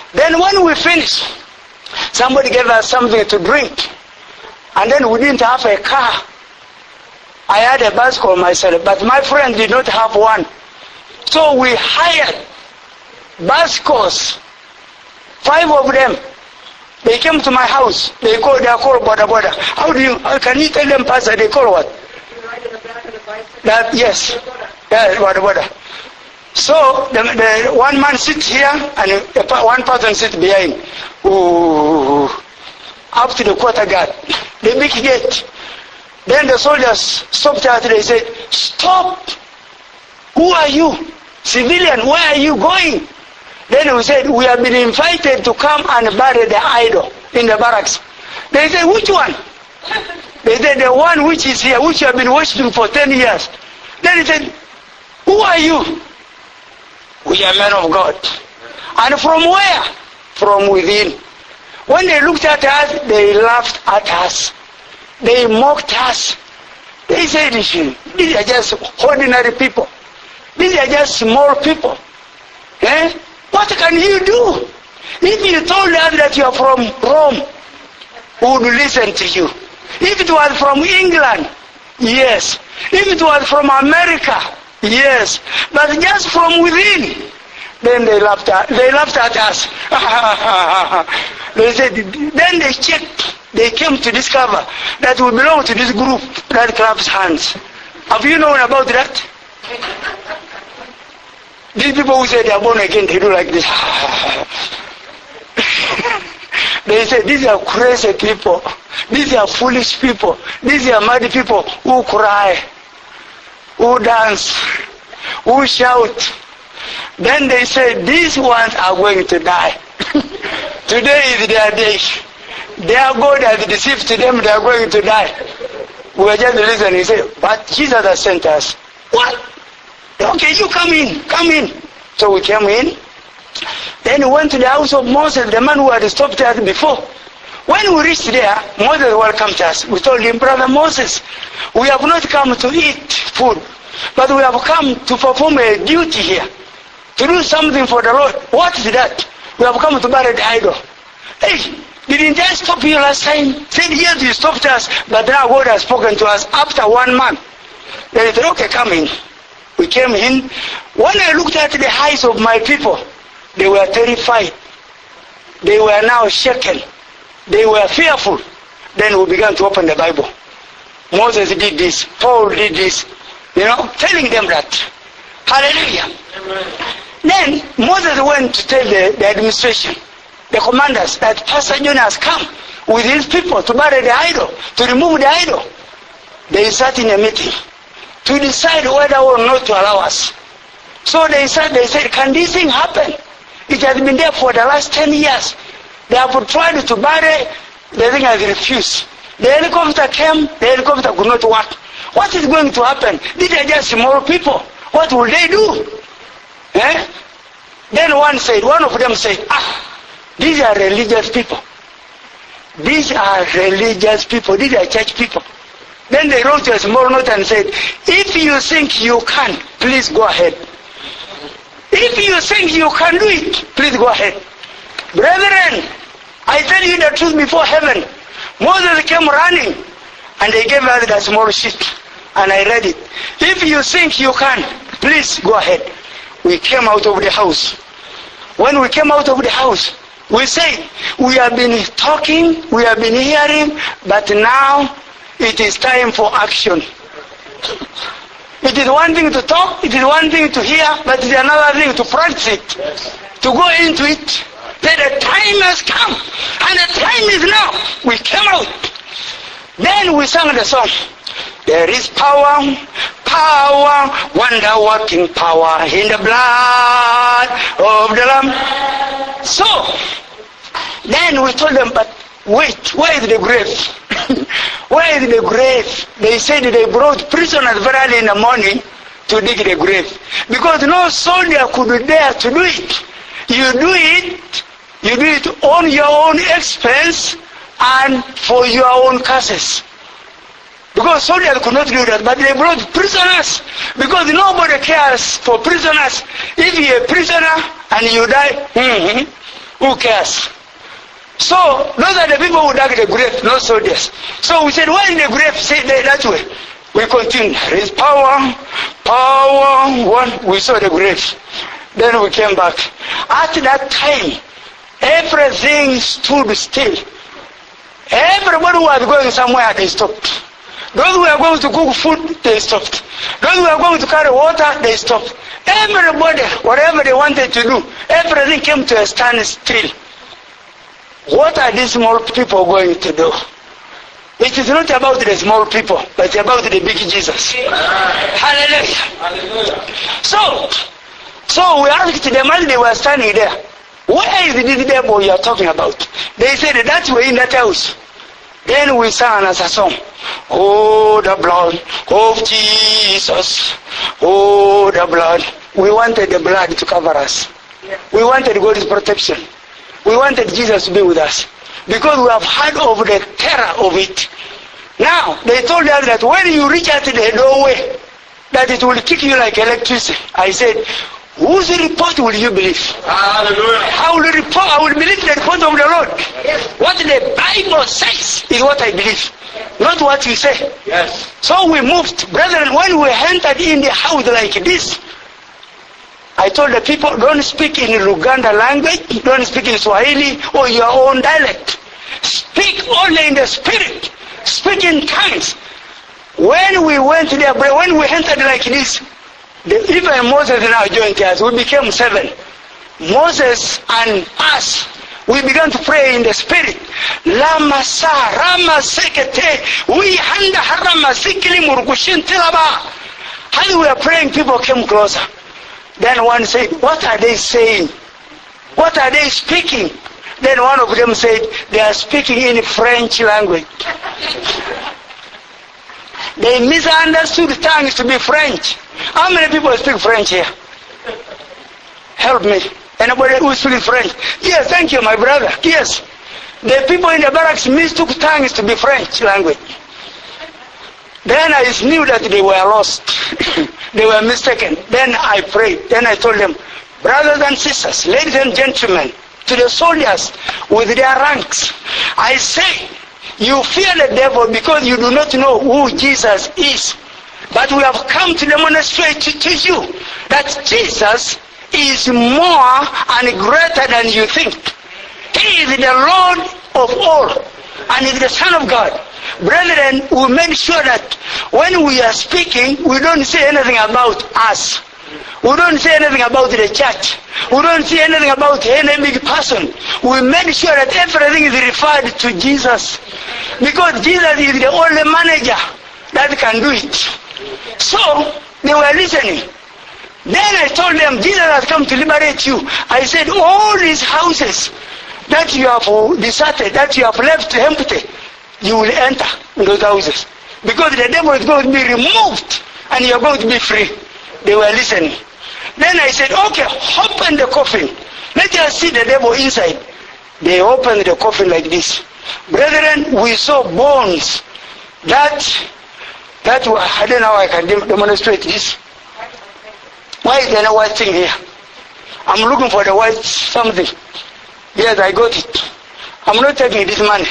Then when we finished, somebody gave us something to drink. And then we didn't have a car. I had a bicycle myself, but my friend did not have one. So we hired bicycles, five of them. They came to my house. They called, they are called Boda Boda. How do you, how can you tell them, Pastor, they call what? That, yes. Yeah, Boda Boda. So the, the one man sits here and the, one person sits behind. Ooh, up to the quarter guard, the big gate. Then the soldiers stopped us. They said, "Stop! Who are you? Civilian, where are you going?" Then we said, "We have been invited to come and bury the idol in the barracks." They said, "Which one?" They said, "The one which is here, which you have been worshiping for ten years. Then he said, "Who are you?" "We are men of God." "And from where?" "From within." When they looked at us, they laughed at us. They mocked us. They said, "These are just ordinary people. These are just small people. Eh? What can you do? If you told us that you are from Rome, we would listen to you. If it was from England, yes. If it was from America, yes. But just from within." Then they laughed at, they laughed at us. They said, then they checked. They came to discover that we belong to this group that claps hands. Have you known about that? These people who say they are born again, they do like this. They say, these are crazy people. These are foolish people. These are mad people who cry, who dance, who shout. Then they say, these ones are going to die. Today is their day. Their God has deceived them, they are going to die. We were just listening. He said, but Jesus has sent us. What? Okay, you come in, come in. So we came in. Then we went to the house of Moses, the man who had stopped us before. When we reached there, Moses welcomed us. We told him, "Brother Moses, we have not come to eat food, but we have come to perform a duty here, to do something for the Lord." "What is that?" "We have come to bury the idol." "Hey, didn't I stop you last time?" Said, "Yes, you stopped us, but now God has spoken to us after one month." They said, "Okay, come in." We came in. When I looked at the eyes of my people, they were terrified. They were now shaken. They were fearful. Then we began to open the Bible. Moses did this. Paul did this. You know, telling them that. Hallelujah. Amen. Then Moses went to tell the, the administration, the commanders, that Pastor John has come with his people to bury the idol, to remove the idol. They sat in a meeting to decide whether or not to allow us. So they said, they said, "Can this thing happen? It has been there for the last ten years. They have tried to bury, the thing has refused. The helicopter came, the helicopter could not work. What is going to happen? These are just small people. What will they do?" Eh? Then one said, one of them said, "Ah, these are religious people. These are religious people. These are church people." Then they wrote a small note and said, "If you think you can, please go ahead. If you think you can do it, please go ahead." Brethren, I tell you the truth before heaven. Moses came running and they gave us that small sheet and I read it. "If you think you can, please go ahead." We came out of the house. When we came out of the house, we said, "We have been talking, we have been hearing, but now it is time for action." It is one thing to talk, it is one thing to hear, but it is another thing to practice it, to go into it. That the time has come, and the time is now. We came out. Then we sang the song. There is power, power, wonder-working power in the blood of the Lamb. So, then we told them, "But wait, where is the grave?" Where is the grave? They said they brought prisoners very early in the morning to dig the grave. Because no soldier could dare to do it. You do it, you do it on your own expense and for your own curses. Because soldiers could not do that, but they brought prisoners. Because nobody cares for prisoners. If you're a prisoner and you die, mm-hmm, Who cares? So, those are the people who dug the grave, not soldiers. So we said, why in the grave? Say that way. We continued. There is power, power, one. We saw the grave. Then we came back. At that time, everything stood still. Everybody who was going somewhere, they stopped. Those who were going to cook food, they stopped. Those who were going to carry water, they stopped. Everybody, whatever they wanted to do, everything came to a standstill. What are these small people going to do? It is not about the small people, but it's about the big Jesus. Hallelujah. Hallelujah. So, so we asked them as they were standing there, where is this devil you are talking about? They said, that's way in that house. Then we sang as a song. Oh, the blood of Jesus. Oh, the blood. We wanted the blood to cover us. We wanted God's protection. We wanted Jesus to be with us. Because we have heard of the terror of it. Now, they told us that when you reach out to the doorway, that it will kick you like electricity. I said, whose report will you believe? Hallelujah. I will report, I will believe the report of the Lord. Yes. What the Bible says is what I believe, not what you say. Yes. So we moved. Brethren, when we entered in the house like this, I told the people, don't speak in Luganda language, don't speak in Swahili or your own dialect. Speak only in the spirit. Speak in tongues. When we went there, when we entered like this, the, even Moses now joined us. We became seven. Moses and us, we began to pray in the spirit. Lama sa rama sekete, we handa harama sikili murugushin tilaba. As we were praying, people came closer. Then one said, what are they saying? What are they speaking? Then one of them said, they are speaking in French language. They misunderstood tongues to be French. How many people speak French here? Help me. Anybody who speaks French? Yes, thank you, my brother. Yes. The people in the barracks mistook tongues to be French language. Then I knew that they were lost. They were mistaken. Then I prayed. Then I told them, brothers and sisters, ladies and gentlemen, to the soldiers with their ranks, I say, you fear the devil because you do not know who Jesus is. But we have come to demonstrate to, to you that Jesus is more and greater than you think. He is the Lord of all and is the Son of God. Brethren, we make sure that when we are speaking, we don't say anything about us. We don't say anything about the church. We don't say anything about any big person. We make sure that everything is referred to Jesus. Because Jesus is the only manager that can do it. So, they were listening. Then I told them, Jesus has come to liberate you. I said, all these houses that you have deserted, that you have left empty, you will enter in those houses. Because the devil is going to be removed and you are going to be free. They were listening. Then I said, okay, open the coffin. Let us see the devil inside. They opened the coffin like this. Brethren, we saw bones. That, that I don't know how I can demonstrate this. Why is there no white thing here? I'm looking for the white something. Yes, I got it. I'm not taking this money.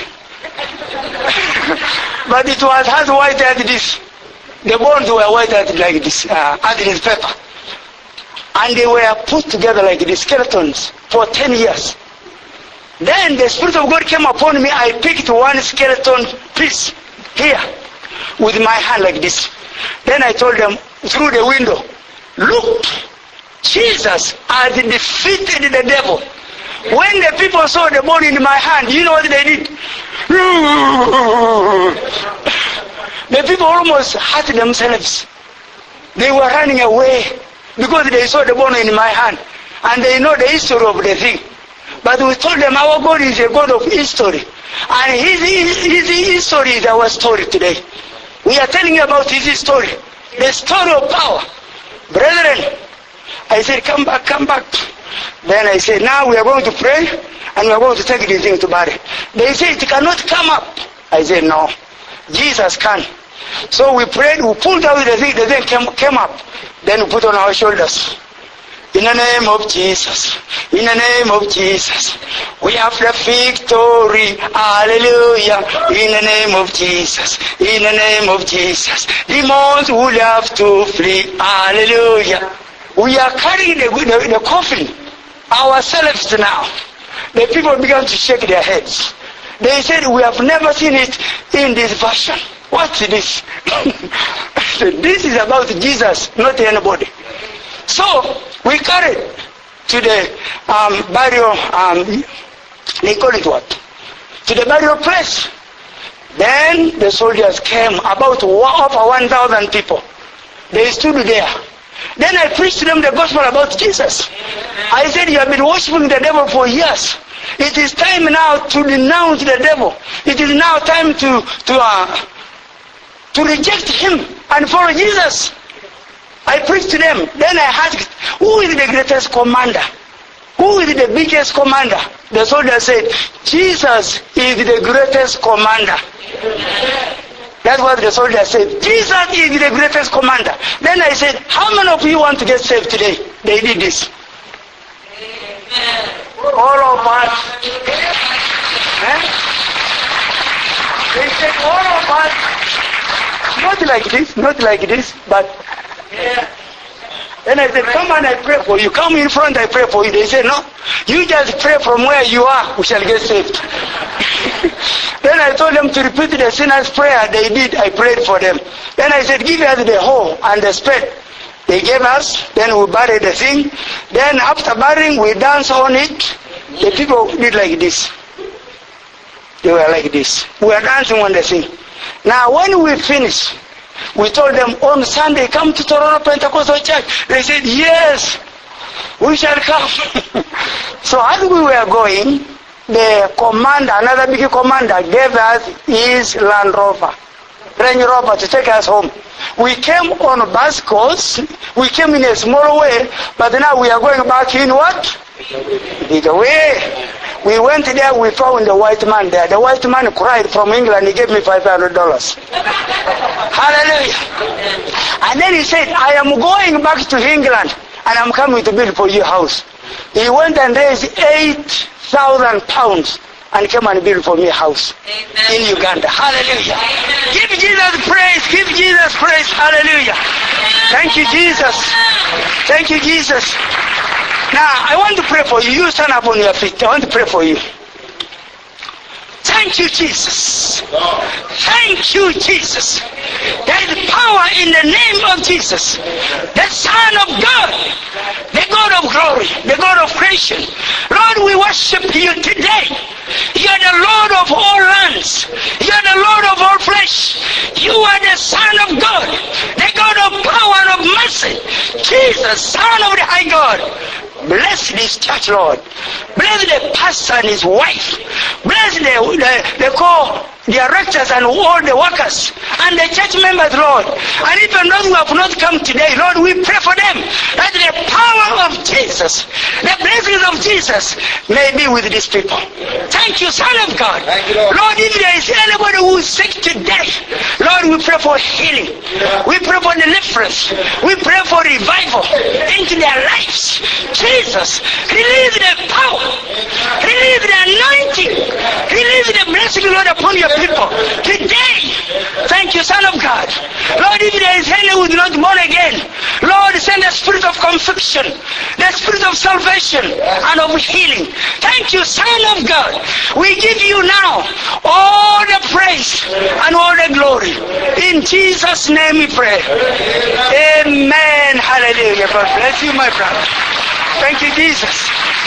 But it was as white as this. The bones were white as like this, uh, as this paper. And they were put together like the skeletons for ten years. Then the Spirit of God came upon me. I picked one skeleton piece here with my hand like this. Then I told them through the window, look, Jesus has defeated the devil. When the people saw the body in my hand, you know what they did? The people almost hurt themselves. They were running away because they saw the bone in my hand. And they know the history of the thing. But we told them our God is a God of history. And his, his, his history is our story today. We are telling you about his story. The story of power. Brethren, I said, come back, come back. Then I said, now we are going to pray and we are going to take this thing to bury. They said, it cannot come up. I said, no. Jesus can. So we prayed, we pulled out the thing, the thing came, came up. Then we put on our shoulders. In the name of Jesus. In the name of Jesus. We have the victory. Hallelujah. In the name of Jesus. In the name of Jesus. Demons will have to flee. Hallelujah. We are carrying the, the, the coffin ourselves now. The people began to shake their heads. They said, we have never seen it in this version. What's this? This is about Jesus, not anybody. So, we carried to the um, burial, um, they call it what? To the burial place. Then the soldiers came, about over one thousand people. They stood there. Then I preached to them the gospel about Jesus. I said, you have been worshiping the devil for years. It is time now to renounce the devil. It is now time to to uh, to reject him and follow Jesus. I preached to them. Then I asked, who is the greatest commander? Who is the biggest commander? The soldier said, Jesus is the greatest commander. That's what the soldier said. Jesus is the greatest commander. Then I said, how many of you want to get saved today? They did this. All of us. Eh? They said, all of us. Not like this, not like this, but yeah. Then I said, come and I pray for you. Come in front, I pray for you. They said, no, you just pray from where you are, we shall get saved. Then I told them to repeat the sinner's prayer. They did. I prayed for them. Then I said, give us the hoe and the spade. They gave us. Then we buried the thing. Then after burying, we danced on it. The people did like this. They were like this. We were dancing on the thing. Now when we finished, we told them on Sunday, come to Toronto Pentecostal Church. They said, yes, we shall come. So as we were going, the commander, another big commander, gave us his Land Rover, Range Rover, to take us home. We came on bicycles. We came in a small way, but now we are going back in what? The way. We went there, we found the white man there. The white man cried from England. He gave me five hundred dollars. Hallelujah. And then he said, I am going back to England and I'm coming to build for you a house. He went and raised eight thousand pounds and came and built for me a house. Amen. In Uganda. Hallelujah. Amen. Give Jesus praise. Give Jesus praise. Hallelujah. Amen. Thank you, Jesus. Thank you, Jesus. Now, I want to pray for you. You stand up on your feet. I want to pray for you. Thank you, Jesus. Thank you, Jesus. There is power in the name of Jesus, the Son of God, the God of glory, the God of creation. Lord, we worship you today. You are the Lord of all lands. You are the Lord of all flesh. You are the Son of God, the God of power and of mercy. Jesus, Son of the high God. Bless this church, Lord. Bless the pastor and his wife. Bless the, the, the co-directors and all the workers and the church members, Lord. And even those who have not come today, Lord, we pray for them that the power of Jesus, the blessings of Jesus may be with these people. Thank you, Son of God. You, Lord. Lord, if there is anybody who is sick today, Lord, we pray for healing. We pray for deliverance. We pray for revival into their lives. Jesus, release the power, release the anointing, release the blessing, Lord, upon your people today. Thank you, Son of God. Lord, if there is any who is not born again, Lord, send the spirit of conviction, the spirit of salvation and of healing. Thank you, Son of God. We give you now all the praise and all the glory. In Jesus' name we pray. Amen. Hallelujah. God bless you, my brother. Thank you, Jesus.